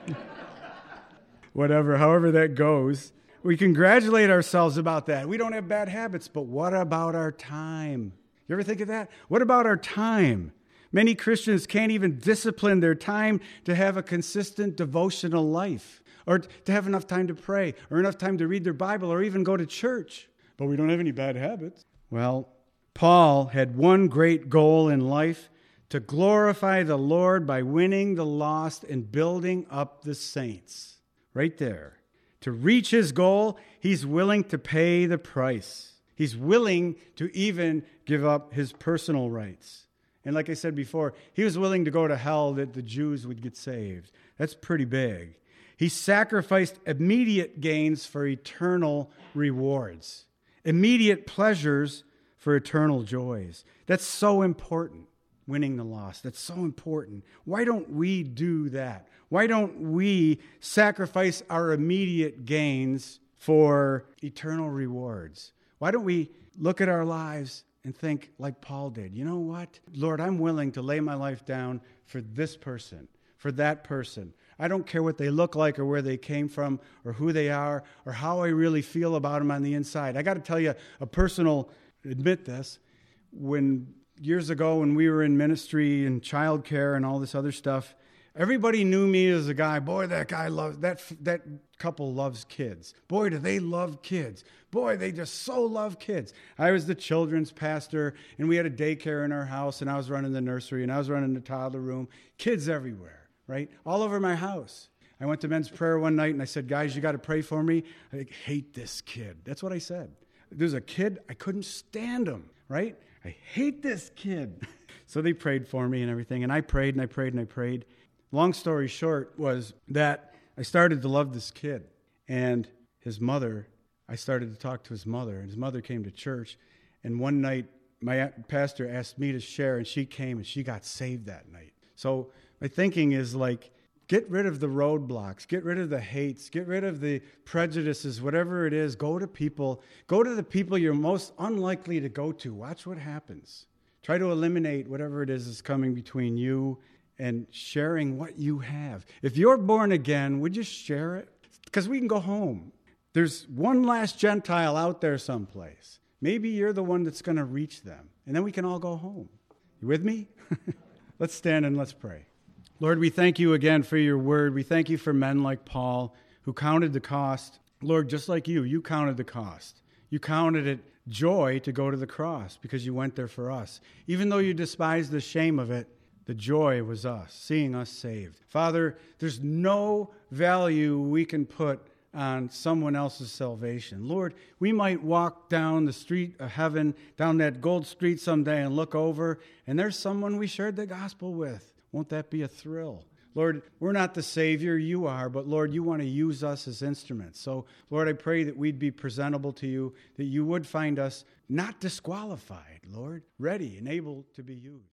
A: Whatever, however that goes. We congratulate ourselves about that. We don't have bad habits, but what about our time? You ever think of that? What about our time? Many Christians can't even discipline their time to have a consistent devotional life, or to have enough time to pray, or enough time to read their Bible, or even go to church. But we don't have any bad habits. Well, Paul had one great goal in life: to glorify the Lord by winning the lost and building up the saints. Right there. To reach his goal, he's willing to pay the price. He's willing to even give up his personal rights. And like I said before, he was willing to go to hell that the Jews would get saved. That's pretty big. He sacrificed immediate gains for eternal rewards, immediate pleasures for eternal joys. That's so important, winning the lost. That's so important. Why don't we do that? Why don't we sacrifice our immediate gains for eternal rewards? Why don't we look at our lives and think like Paul did? You know what? Lord, I'm willing to lay my life down for this person, for that person. I don't care what they look like or where they came from or who they are or how I really feel about them on the inside. I got to tell you a personal, admit this, when years ago when we were in ministry and childcare and all this other stuff, everybody knew me as a guy. Boy, that guy loves, that that couple loves kids. Boy, do they love kids. Boy, they just so love kids. I was the children's pastor, and we had a daycare in our house, and I was running the nursery, and I was running the toddler room. Kids everywhere, right? All over my house. I went to men's prayer one night, and I said, guys, you got to pray for me. I hate this kid. That's what I said. There's a kid, I couldn't stand him, right? I hate this kid. So they prayed for me and everything, and I prayed, and I prayed, and I prayed. Long story short was that I started to love this kid, and his mother, I started to talk to his mother, and his mother came to church, and one night my pastor asked me to share, and she came, and she got saved that night. So my thinking is like, get rid of the roadblocks, get rid of the hates, get rid of the prejudices, whatever it is. Go to people, go to the people you're most unlikely to go to. Watch what happens. Try to eliminate whatever it is that's coming between you and sharing what you have. If you're born again, would you share it? Because we can go home. There's one last Gentile out there someplace. Maybe you're the one that's going to reach them, and then we can all go home. You with me? Let's stand and let's pray. Lord, we thank you again for your word. We thank you for men like Paul who counted the cost. Lord, just like you, you counted the cost. You counted it joy to go to the cross because you went there for us. Even though you despised the shame of it, the joy was us, seeing us saved. Father, there's no value we can put on someone else's salvation. Lord, we might walk down the street of heaven, down that gold street someday and look over, and there's someone we shared the gospel with. Won't that be a thrill? Lord, we're not the Savior, you are, but Lord, you want to use us as instruments. So, Lord, I pray that we'd be presentable to you, that you would find us not disqualified, Lord, ready and able to be used.